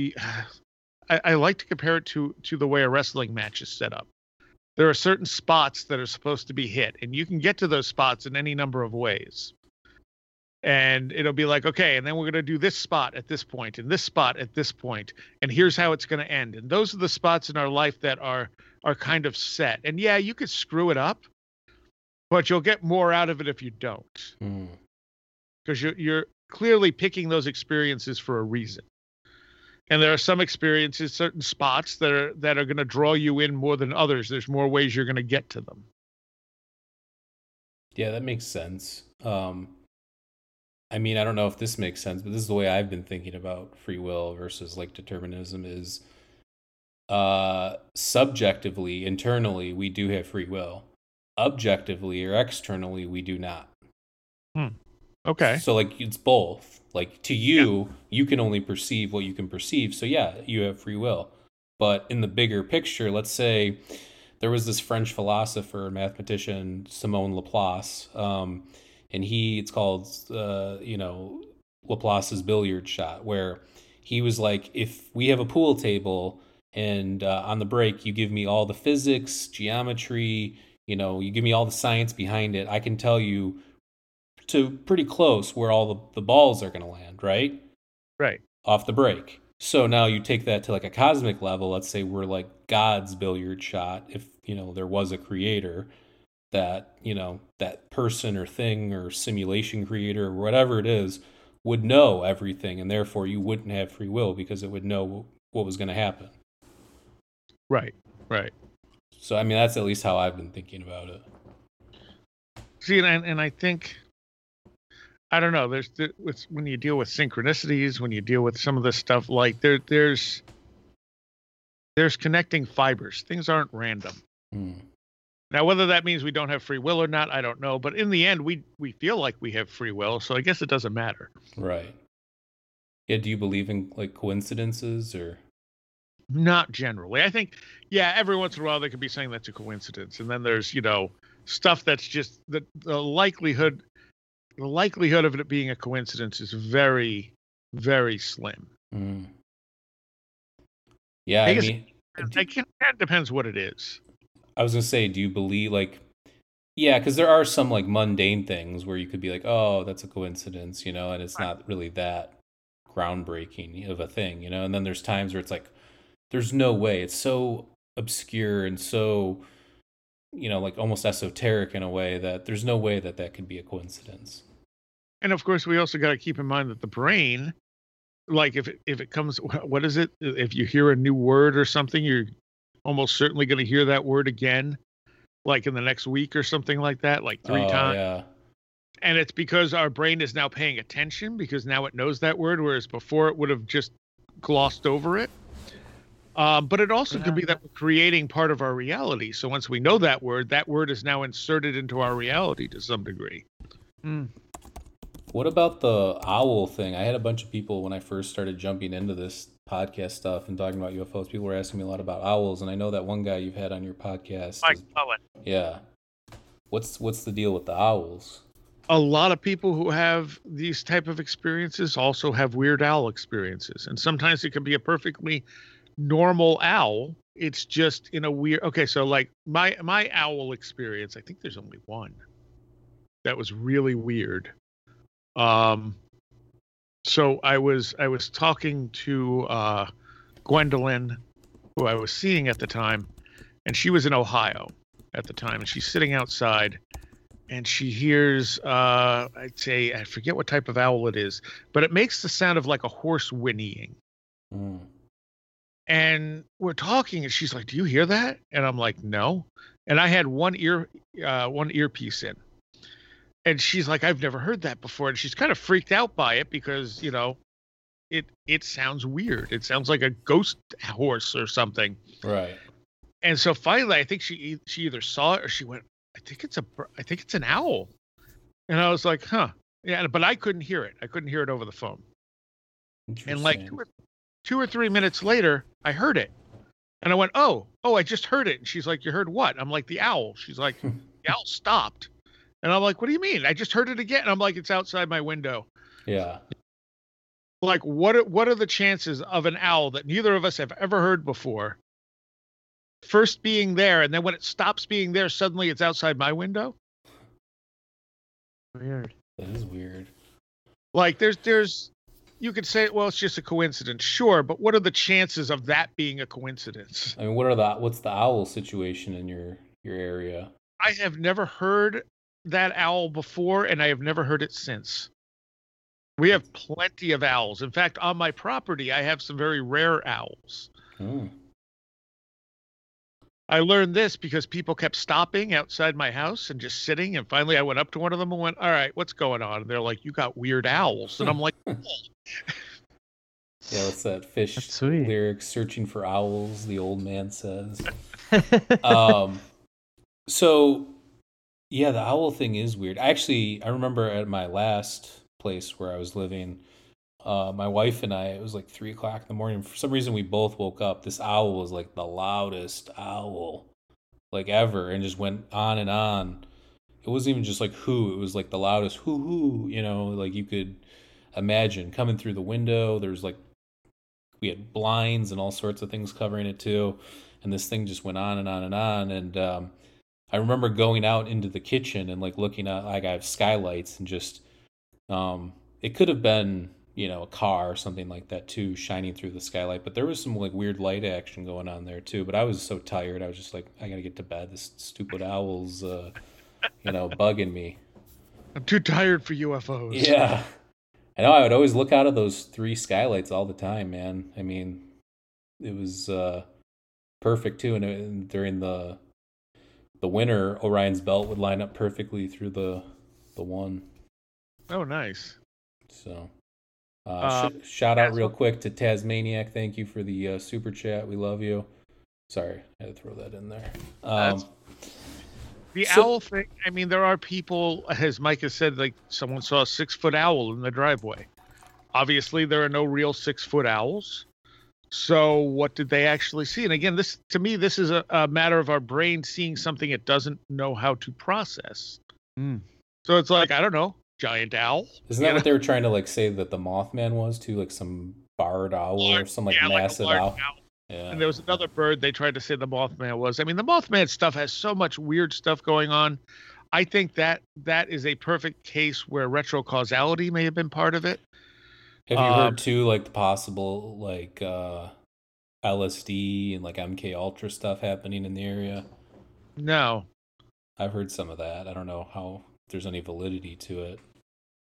I like to compare it to the way a wrestling match is set up. There are certain spots that are supposed to be hit, and you can get to those spots in any number of ways. And it'll be like, okay, and then we're going to do this spot at this point and this spot at this point, and here's how it's going to end. And those are the spots in our life that are kind of set. And yeah, you could screw it up, but you'll get more out of it if you don't, Hmm. because you're clearly picking those experiences for a reason. And there are some experiences, certain spots that are going to draw you in more than others. There's more ways you're going to get to them. Yeah, that makes sense. I mean, I don't know if this makes sense, but this is the way I've been thinking about free will versus like determinism is subjectively, internally, we do have free will. Objectively or externally, we do not. Okay. So like it's both. Like to you, you can only perceive what you can perceive. So yeah, you have free will. But in the bigger picture, let's say there was this French philosopher, mathematician, Simon Laplace, and it's called, Laplace's billiard shot, where he was like, if we have a pool table and on the break you give me all the physics, geometry, you give me all the science behind it, I can tell you to pretty close where all the balls are going to land, right? Right. Off the break. So now you take that to like a cosmic level. Let's say we're like God's billiard shot. If, there was a creator, that, that person or thing or simulation creator or whatever it is would know everything. And therefore you wouldn't have free will because it would know what was going to happen. Right. Right. So, I mean, that's at least how I've been thinking about it. See, and I think, I don't know. When you deal with synchronicities, when you deal with some of this stuff, like there's connecting fibers. Things aren't random. Now, whether that means we don't have free will or not, I don't know. But in the end, we feel like we have free will, so I guess it doesn't matter. Right. Yeah. Do you believe in like coincidences or? Not generally. I think, yeah, every once in a while they could be saying that's a coincidence, and then there's stuff that's just the likelihood. The likelihood of it being a coincidence is very, very slim. Yeah, I mean, it depends what it is. I was gonna say, do you believe yeah, because there are some like mundane things where you could be like, oh, that's a coincidence, and it's not really that groundbreaking of a thing, and then there's times where it's like, there's no way, it's so obscure and so, like almost esoteric in a way that there's no way that could be a coincidence. And of course, we also got to keep in mind that the brain like if it comes, what is it? If you hear a new word or something, you're almost certainly going to hear that word again, like in the next week or something like that, like three Oh times. yeah. And it's because our brain is now paying attention because now it knows that word, whereas before it would have just glossed over it. But it also could be that we're creating part of our reality. So once we know that word is now inserted into our reality to some degree. Mm. What about the owl thing? I had a bunch of people when I first started jumping into this podcast stuff and talking about UFOs. People were asking me a lot about owls, and I know that one guy you've had on your podcast. Mike Cullen. Yeah. What's the deal with the owls? A lot of people who have these type of experiences also have weird owl experiences, and sometimes it can be a perfectly normal owl. It's just in a weird. Okay, so like my owl experience, I think there's only one that was really weird. So I was talking to Gwendolyn, who I was seeing at the time, and she was in Ohio at the time, and she's sitting outside, and she hears I'd say, I forget what type of owl it is, but it makes the sound of like a horse whinnying. Mm. And we're talking, and she's like, "Do you hear that?" And I'm like, "No." And I had one earpiece in. And she's like, "I've never heard that before." And she's kind of freaked out by it because, it sounds weird. It sounds like a ghost horse or something. Right. And so finally, I think she either saw it or she went, I think it's an owl." And I was like, "Huh." Yeah, but I couldn't hear it. I couldn't hear it over the phone. And like Interesting. 2 or 3 minutes later, I heard it. And I went, oh, I just heard it. And she's like, "You heard what?" I'm like, "The owl." She's like, "The owl stopped." And I'm like, "What do you mean?" "I just heard it again." And I'm like, "It's outside my window." Yeah. Like, what are the chances of an owl that neither of us have ever heard before first being there, and then when it stops being there, suddenly it's outside my window? Weird. That is weird. Like, there's you could say, well, it's just a coincidence. Sure, but what are the chances of that being a coincidence? I mean, what's the owl situation in your area? I have never heard that owl before, and I have never heard it since. We have plenty of owls. In fact, on my property, I have some very rare owls. Hmm. I learned this because people kept stopping outside my house and just sitting. And finally, I went up to one of them and went, "All right, what's going on?" And they're like, "You got weird owls." And I'm like, "Oh." Yeah, what's that fish That's sweet. lyric? Searching for owls, the old man says. So yeah, the owl thing is weird. Actually, I remember at my last place where I was living, my wife and I, it was like 3 o'clock in the morning. For some reason, we both woke up. This owl was like the loudest owl like ever, and just went on and on. It wasn't even just like who, it was like the loudest hoo, like you could imagine coming through the window. There's like, we had blinds and all sorts of things covering it too. And this thing just went on and on and on. And I remember going out into the kitchen and like looking at, like, I have skylights, and just, it could have been, a car or something like that too, shining through the skylight. But there was some like weird light action going on there too. But I was so tired. I was just like, I gotta get to bed. This stupid owl's, bugging me. I'm too tired for UFOs. Yeah. I know, I would always look out of those 3 skylights all the time, man. I mean, it was perfect too. And during the winter, Orion's Belt would line up perfectly through the one. Oh, nice. So, shout out real quick to Tasmaniac. Thank you for the super chat. We love you. Sorry, I had to throw that in there. The owl thing, I mean, there are people, as Mike has said, like someone saw a 6-foot owl in the driveway. Obviously, there are no real 6-foot owls. So what did they actually see? And again, to me, this is a matter of our brain seeing something it doesn't know how to process. Mm. So it's like, I don't know, giant owl. Isn't that what they were trying to like say that the Mothman was too? Like some barred owl or some like massive like owl? owl. Yeah. And there was another bird they tried to say the Mothman was. I mean, the Mothman stuff has so much weird stuff going on. I think that is a perfect case where retrocausality may have been part of it. Have you heard too, like the possible like LSD and like MK Ultra stuff happening in the area? No. I've heard some of that. I don't know how there's any validity to it.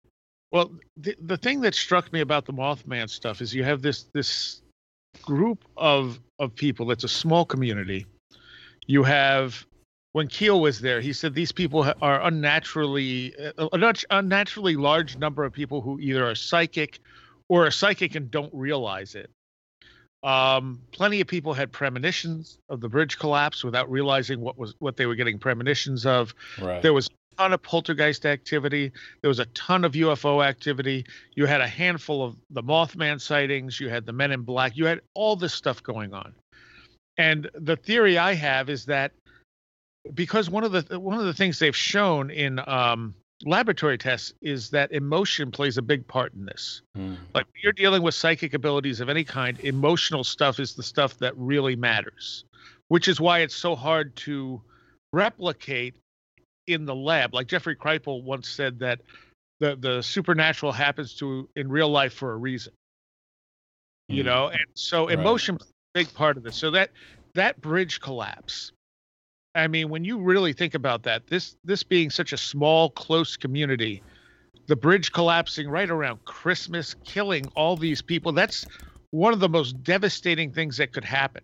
Well, the thing that struck me about the Mothman stuff is you have this group of people. That's a small community. You have, when Keel was there, he said these people are unnaturally unnaturally large number of people who either are psychic or are psychic and don't realize it. Plenty of people had premonitions of the bridge collapse without realizing what they were getting premonitions of. Right. There was a ton of poltergeist activity. There was a ton of UFO activity. You had a handful of the Mothman sightings. You had the Men in Black. You had all this stuff going on. And the theory I have is that because one of the things they've shown in laboratory tests is that emotion plays a big part in this. Like when you're dealing with psychic abilities of any kind, emotional stuff is the stuff that really matters, which is why it's so hard to replicate in the lab. Like Jeffrey Kripal once said that the supernatural happens in real life for a reason, you know? And so emotion plays a big part of this. So that bridge collapse, I mean, when you really think about that, this being such a small, close community, the bridge collapsing right around Christmas, killing all these people, that's one of the most devastating things that could happen.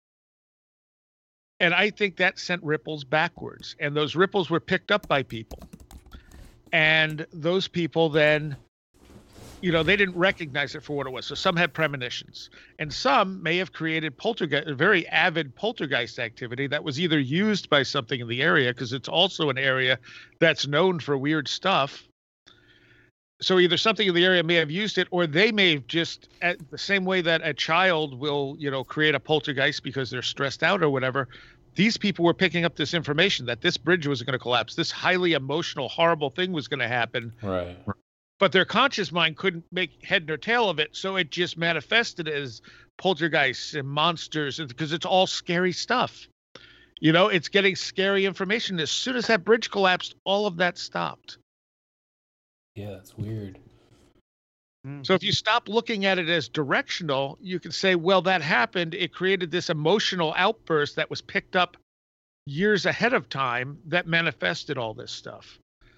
And I think that sent ripples backwards. And those ripples were picked up by people. And those people then, you know, they didn't recognize it for what it was. So some had premonitions, and some may have created very avid poltergeist activity that was either used by something in the area, because it's also an area that's known for weird stuff. So either something in the area may have used it, or they may have just, at the same way that a child will, you know, create a poltergeist because they're stressed out or whatever. These people were picking up this information that this bridge was going to collapse. This highly emotional, horrible thing was going to happen. Right. But their conscious mind couldn't make head nor tail of it, so it just manifested as poltergeists and monsters, because it's all scary stuff. You know, it's getting scary information. As soon as that bridge collapsed, all of that stopped. Yeah, that's weird. So if you stop looking at it as directional, you can say, well, that happened. It created this emotional outburst that was picked up years ahead of time that manifested all this stuff.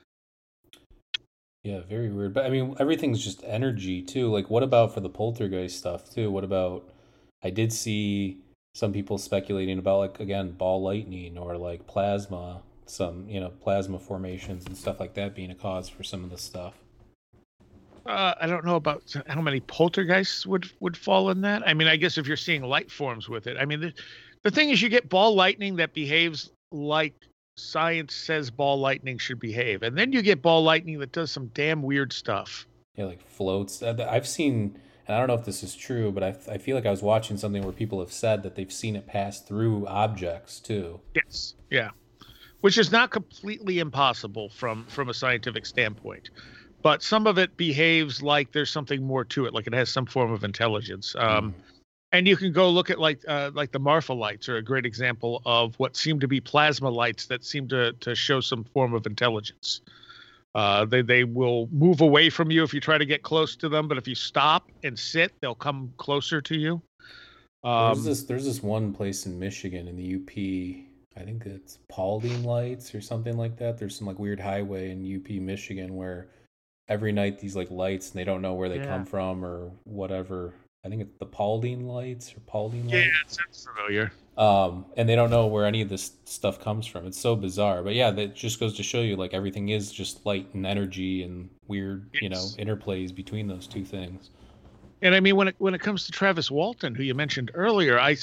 Yeah, very weird. But I mean, everything's just energy too. Like, what about for the poltergeist stuff too? What about, I did see some people speculating about, like, again, ball lightning or like plasma, some, you know, plasma formations and stuff like that being a cause for some of the stuff. I don't know about how many poltergeists would fall in that. I mean, I guess if you're seeing light forms with it. I mean, the thing is, you get ball lightning that behaves like science says ball lightning should behave, and then you get ball lightning that does some damn weird stuff. Yeah, like floats. I've seen, and I don't know if this is true, but I feel like I was watching something where people have said that they've seen it pass through objects too. Yes. Yeah. Which is not completely impossible from a scientific standpoint. But some of it behaves like there's something more to it, like it has some form of intelligence. And you can go look at like the Marfa lights are a great example of what seem to be plasma lights that seem to show some form of intelligence. They will move away from you if you try to get close to them, but if you stop and sit, they'll come closer to you. There's this one place in Michigan in the UP. I think it's Paulding Lights or something like that. There's some like weird highway in UP Michigan where every night these like lights, and they don't know where they come from or whatever. I think it's the Paulding Lights or Paulding Lights. Yeah, it sounds familiar. And they don't know where any of this stuff comes from. It's so bizarre. But yeah, that just goes to show you, like, everything is just light and energy and weird, you know, interplays between those two things. And I mean, when it comes to Travis Walton, who you mentioned earlier, I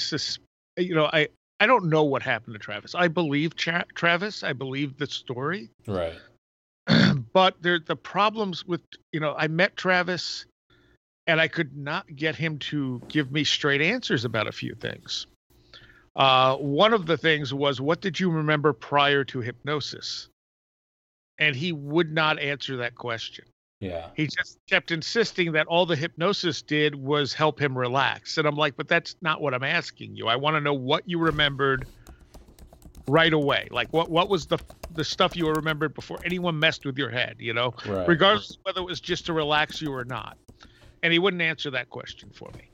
don't know what happened to Travis. I believe Travis. I believe the story. Right. But the problems with, you know, I met Travis and I could not get him to give me straight answers about a few things. One of the things was, what did you remember prior to hypnosis? And he would not answer that question. Yeah. He just kept insisting that all the hypnosis did was help him relax. And I'm like, but that's not what I'm asking you. I want to know what you remembered right away. Like what was the stuff you remembered before anyone messed with your head, you know, right, regardless of whether it was just to relax you or not. And he wouldn't answer that question for me.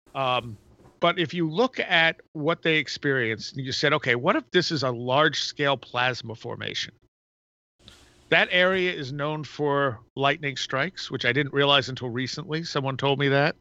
But if you look at what they experienced and you said, okay, what if this is a large scale plasma formation? That area is known for lightning strikes, which I didn't realize until recently. Someone told me that.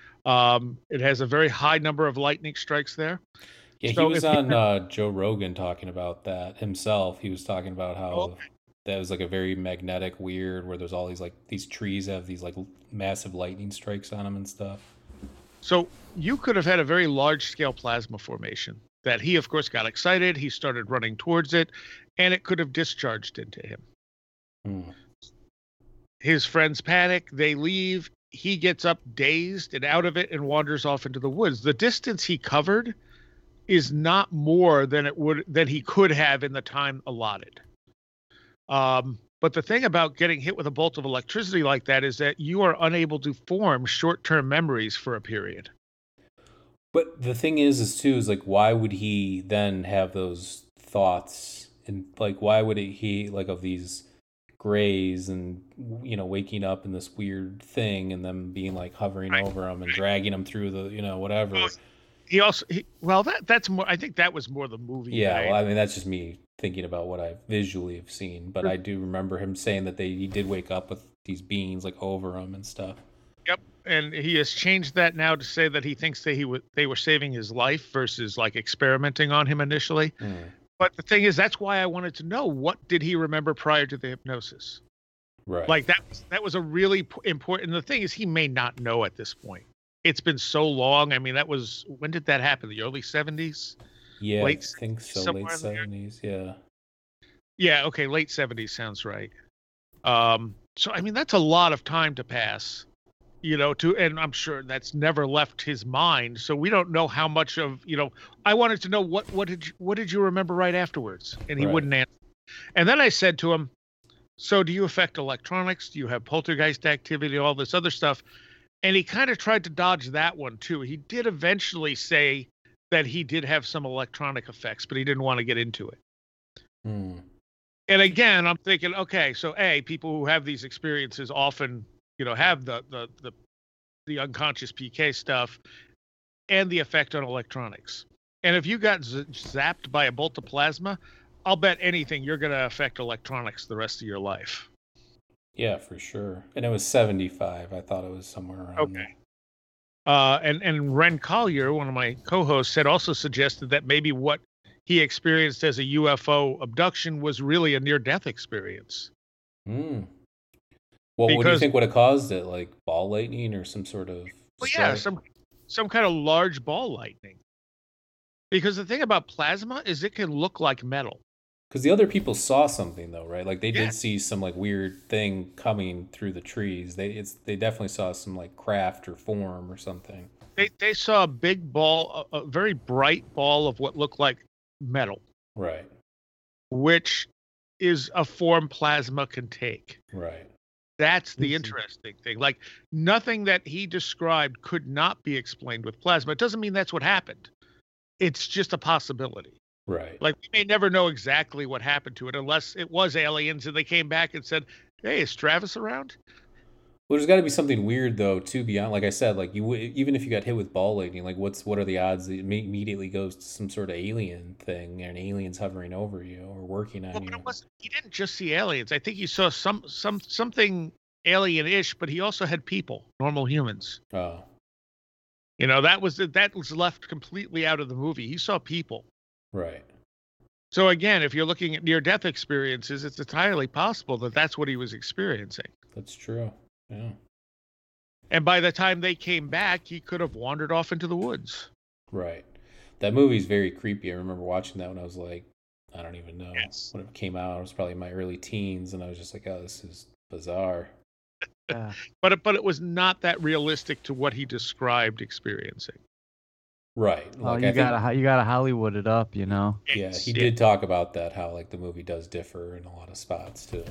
It has a very high number of lightning strikes there. Yeah, he So was if you on Joe Rogan talking about that himself. He was talking about oh, how that was like a very magnetic weird where there's all these like these trees have these like massive lightning strikes on them and stuff. so you could have had a very large scale plasma formation that he, of course, got excited. He started running towards it, and it could have discharged into him. Hmm. His friends panic. They leave. He gets up dazed and out of it and wanders off into the woods. The distance he covered is not more than he could have in the time allotted. But the thing about getting hit with a bolt of electricity like that is that you are unable to form short-term memories for a period. But the thing is too is like why would he then have those thoughts and like why would he like of these grays and waking up in this weird thing and them being like hovering Right. over him and dragging him through the whatever. Well, that's more. I think that was more the movie. Yeah, guy. well, I mean that's just me thinking about what I visually have seen, but I do remember him saying that he did wake up with these beings like over him and stuff. Yep, and he has changed that now to say that he thinks that they were saving his life versus like experimenting on him initially. Hmm. But the thing is, that's why I wanted to know what did he remember prior to the hypnosis. Right. Like that was a really important. The thing is, he may not know at this point. It's been so long. I mean, when did that happen? The early 70s? Yeah, late I think so. somewhere Late in there? 70s. Yeah. Yeah, okay, late 70s sounds right. So I mean, that's a lot of time to pass, and I'm sure that's never left his mind. So we don't know how much of, I wanted to know what did you remember right afterwards? And he Right. wouldn't answer. And then I said to him, so do you affect electronics? Do you have poltergeist activity, all this other stuff? And he kind of tried to dodge that one too. He did eventually say that he did have some electronic effects, but he didn't want to get into it. Hmm. And again, I'm thinking, okay, so people who have these experiences often, have the unconscious PK stuff and the effect on electronics. And if you got zapped by a bolt of plasma, I'll bet anything you're going to affect electronics the rest of your life. Yeah, for sure. And it was 75. I thought it was somewhere around there. And Ren Collier, one of my co-hosts, also suggested that maybe what he experienced as a UFO abduction was really a near-death experience. Hmm. Well, what do you think would have caused it? Like ball lightning or some sort of Well, yeah, strike? some kind of large ball lightning. Because the thing about plasma is it can look like metal. Because the other people saw something though, right? Like they Yeah. did see some like weird thing coming through the trees. They definitely saw some like craft or form or something. They saw a big ball, a very bright ball of what looked like metal, Right. which is a form plasma can take. Right. That's the interesting thing. Like nothing that he described could not be explained with plasma. It doesn't mean that's what happened. It's just a possibility. Right. Like we may never know exactly what happened to it unless it was aliens and they came back and said, "Hey, is Travis around?" Well, there's got to be something weird though, too. Beyond, like I said, like even if you got hit with ball lightning, like what are the odds that it immediately goes to some sort of alien thing and aliens hovering over you or working on Well, but you? it wasn't. He didn't just see aliens. I think he saw something alien-ish, but he also had people, normal humans. Oh, That was left completely out of the movie. He saw people. right. So again, if you're looking at near-death experiences, it's entirely possible that that's what he was experiencing. That's true. Yeah. And by the time they came back, he could have wandered off into the woods. Right. That movie's very creepy. I remember watching that when I was like, I don't even know. Yes. When it came out, I was probably in my early teens, and I was just like, oh, this is bizarre. Yeah. But it was not that realistic to what he described experiencing. Right. Oh, Like, you I think, gotta Hollywood it up, yeah, he did talk about that, how like the movie does differ in a lot of spots too.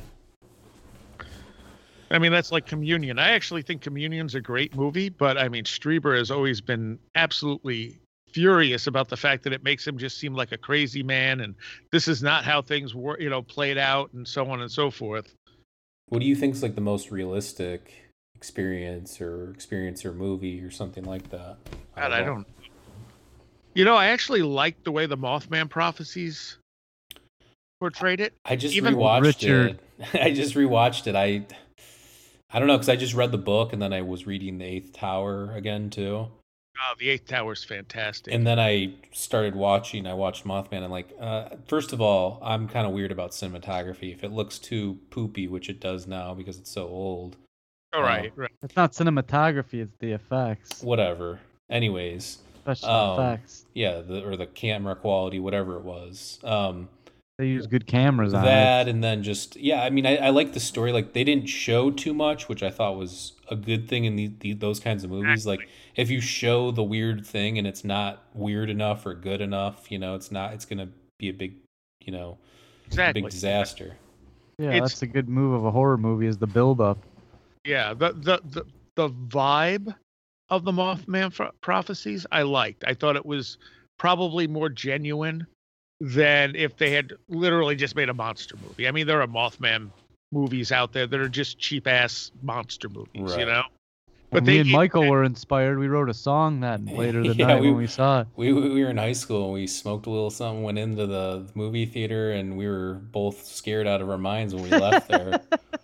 I mean, that's like Communion. I actually think Communion's a great movie, but I mean, Strieber has always been absolutely furious about the fact that it makes him just seem like a crazy man, and this is not how things were, played out, and so on and so forth. What do you think is like the most realistic experience or movie or something like that? God, I don't. I actually like the way the Mothman prophecies portrayed it. I just Even rewatched Richard. it. I just rewatched it. I don't know because I just read the book and then I was reading The Eighth Tower again too. The Eighth Tower is fantastic. And then I started watching. I watched Mothman and like, first of all, I'm kind of weird about cinematography. If it looks too poopy, which it does now because it's so old. All right, right. It's not cinematography; it's the effects, Whatever. Anyways, special effects. yeah, the camera quality, whatever it was. They use good cameras on That it. and then just yeah, I mean, I like the story. Like they didn't show too much, which I thought was a good thing in those kinds of movies. Like if you show the weird thing and it's not weird enough or good enough, you know, it's gonna be a big, you know, Exactly. big disaster. Yeah, It's- that's a good move of a horror movie is the build up. Yeah, the vibe of the Mothman prophecies I liked. I thought it was probably more genuine than if they had literally just made a monster movie. I mean, there are Mothman movies out there that are just cheap ass monster movies, you Right. know. But But me they and Michael were inspired. We wrote a song that later the Yeah, night when we saw it. We were in high school and we smoked a little something, went into the movie theater, and we were both scared out of our minds when we left there.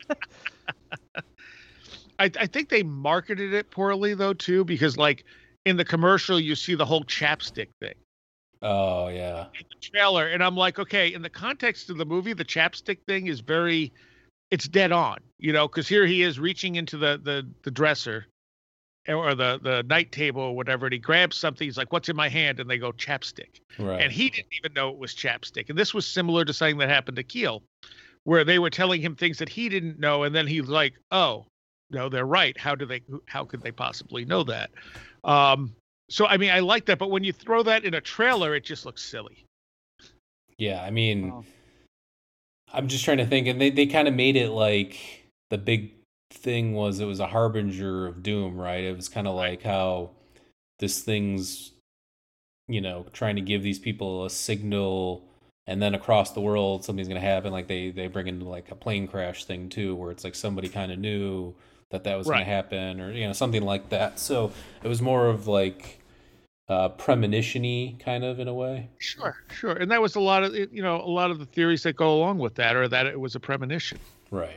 I think they marketed it poorly though too, because like in the commercial you see the whole chapstick thing Oh yeah. in the trailer, and I'm like, okay, in the context of the movie, the chapstick thing is it's dead on, you know, because here he is reaching into the dresser or the night table or whatever, and he grabs something. He's like, "What's in my hand?" And they go chapstick, Right. and he didn't even know it was chapstick. And this was similar to something that happened to Keel, where they were telling him things that he didn't know, and then he's like, "Oh, no, they're right. How could they possibly know that?" So I mean, I like that, but when you throw that in a trailer, it just looks silly. Yeah, I mean, Wow. I'm just trying to think, and they kind of made it like the big thing was it was a harbinger of doom, right? It was kind of like how this thing's, you know, trying to give these people a signal, and then across the world something's gonna happen. Like they bring in like a plane crash thing too, where it's like somebody kind of knew that was Right. gonna happen, or you know, something like that. So it was more of like premonition-y kind of in a way. Sure, and that was a lot of the theories that go along with that, or that it was a premonition. Right.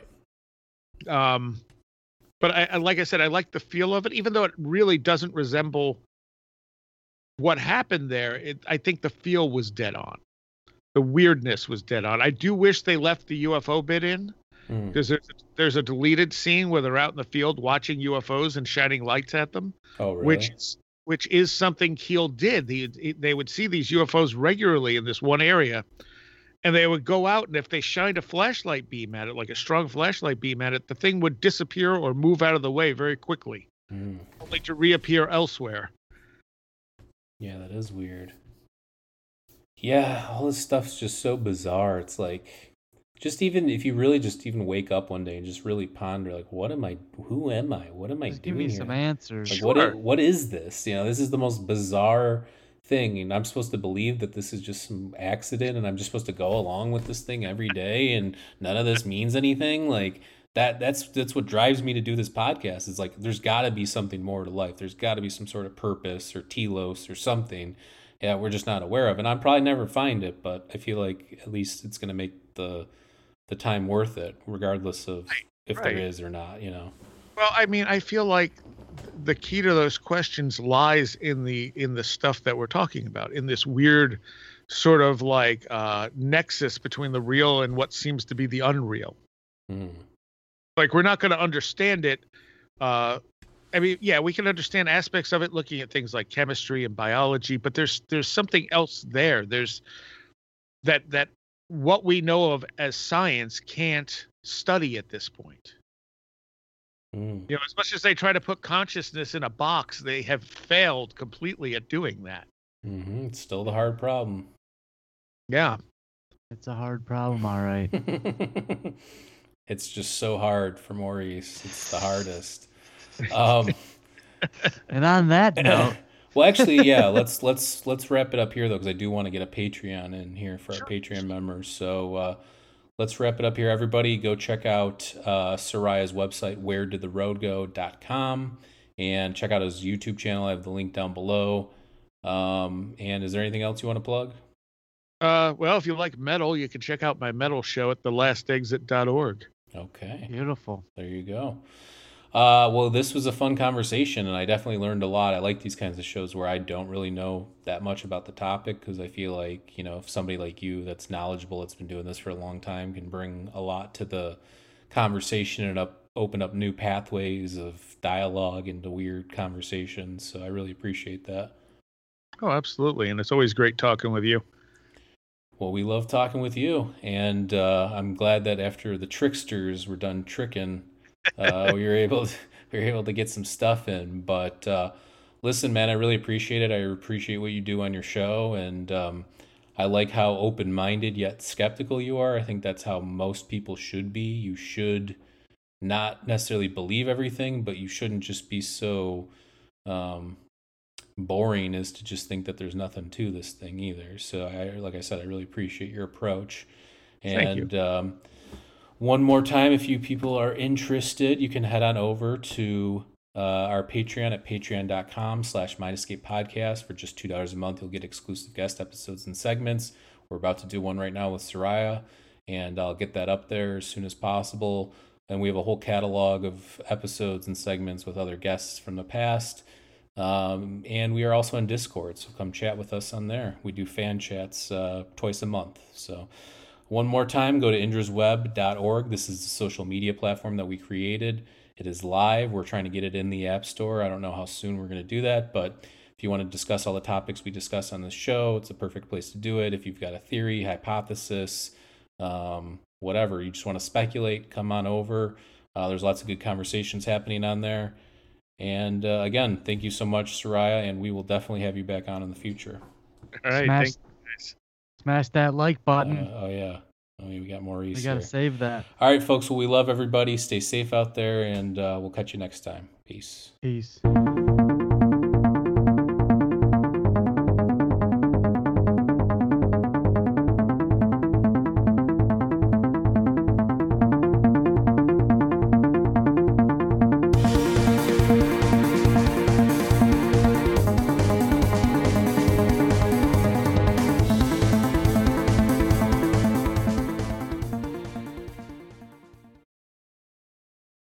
But I like I said, I like the feel of it, even though it really doesn't resemble what happened there. I think the feel was dead on. The weirdness was dead on. I do wish they left the UFO bit in, Mm. because there's a deleted scene where they're out in the field watching UFOs and shining lights at them, Oh, really? which is something Keel did. They would see these UFOs regularly in this one area, and they would go out, and if they shined a flashlight beam at it, like a strong flashlight beam at it, the thing would disappear or move out of the way very quickly, Mm. only to reappear elsewhere. Yeah, that is weird. Yeah, all this stuff's just so bizarre. It's like, just even if you really just even wake up one day and just really ponder, like, who am I? What am I Just give doing me here? some answers. Like, Sure. what is this? You know, this is the most bizarre thing, and I'm supposed to believe that this is just some accident, and I'm just supposed to go along with this thing every day, and none of this means anything. Like that's what drives me to do this podcast. Is like, there's got to be something more to life. There's got to be some sort of purpose or telos or something. Yeah, we're just not aware of, and I'll probably never find it. But I feel like at least it's gonna make the time worth it, regardless of if there Right. is or not. You know. Well, I mean, I feel like the key to those questions lies in the stuff that we're talking about, in this weird sort of like nexus between the real and what seems to be the unreal. Mm. Like, we're not going to understand it. I mean, yeah, we can understand aspects of it looking at things like chemistry and biology, but there's something else there. There's that what we know of as science can't study at this point. Mm. You know, as much as they try to put consciousness in a box, they have failed completely at doing that. Mm-hmm. It's still the hard problem. Yeah. It's a hard problem, all right. It's just so hard for Maurice. It's the hardest. Um, And on that note, well, actually, yeah. Let's wrap it up here though, because I do want to get a Patreon in here for our Patreon members. So let's wrap it up here. Everybody, go check out Soraya's website, wheredidtheroadgo.com, and check out his YouTube channel. I have the link down below. And is there anything else you want to plug? Well, if you like metal, you can check out my metal show at thelastexit.org. Okay. Beautiful. There you go. Well, this was a fun conversation, and I definitely learned a lot. I like these kinds of shows where I don't really know that much about the topic, because I feel like, if somebody like you that's knowledgeable, that's been doing this for a long time, can bring a lot to the conversation and open up new pathways of dialogue into weird conversations. So I really appreciate that. Oh, absolutely. And it's always great talking with you. Well, we love talking with you, and I'm glad that after the tricksters were done tricking, we were able to get some stuff in. But listen, man, I really appreciate it. I appreciate what you do on your show, and I like how open-minded yet skeptical you are. I think that's how most people should be. You should not necessarily believe everything, but you shouldn't just be so boring as to just think that there's nothing to this thing either. So like I said, I really appreciate your approach. Thank And one more time, if you people are interested, you can head on over to our Patreon at patreon.com/MindEscape Podcast. For just $2 a month, you'll get exclusive guest episodes and segments. We're about to do one right now with Soraya, and I'll get that up there as soon as possible. And we have a whole catalog of episodes and segments with other guests from the past. And we are also on Discord, so come chat with us on there. We do fan chats twice a month. So one more time, go to indrasweb.org. This is the social media platform that we created. It is live. We're trying to get it in the App Store. I don't know how soon we're going to do that, but if you want to discuss all the topics we discuss on this show, it's a perfect place to do it. If you've got a theory, hypothesis, whatever, you just want to speculate, come on over. There's lots of good conversations happening on there. And again, thank you so much, Soraya, and we will definitely have you back on in the future. All right. Smash, Thank you, guys. smash that like button. Oh, yeah. Oh, we got Maurice We got to here. save that. All right, folks. Well, we love everybody. Stay safe out there, and we'll catch you next time. Peace. Peace.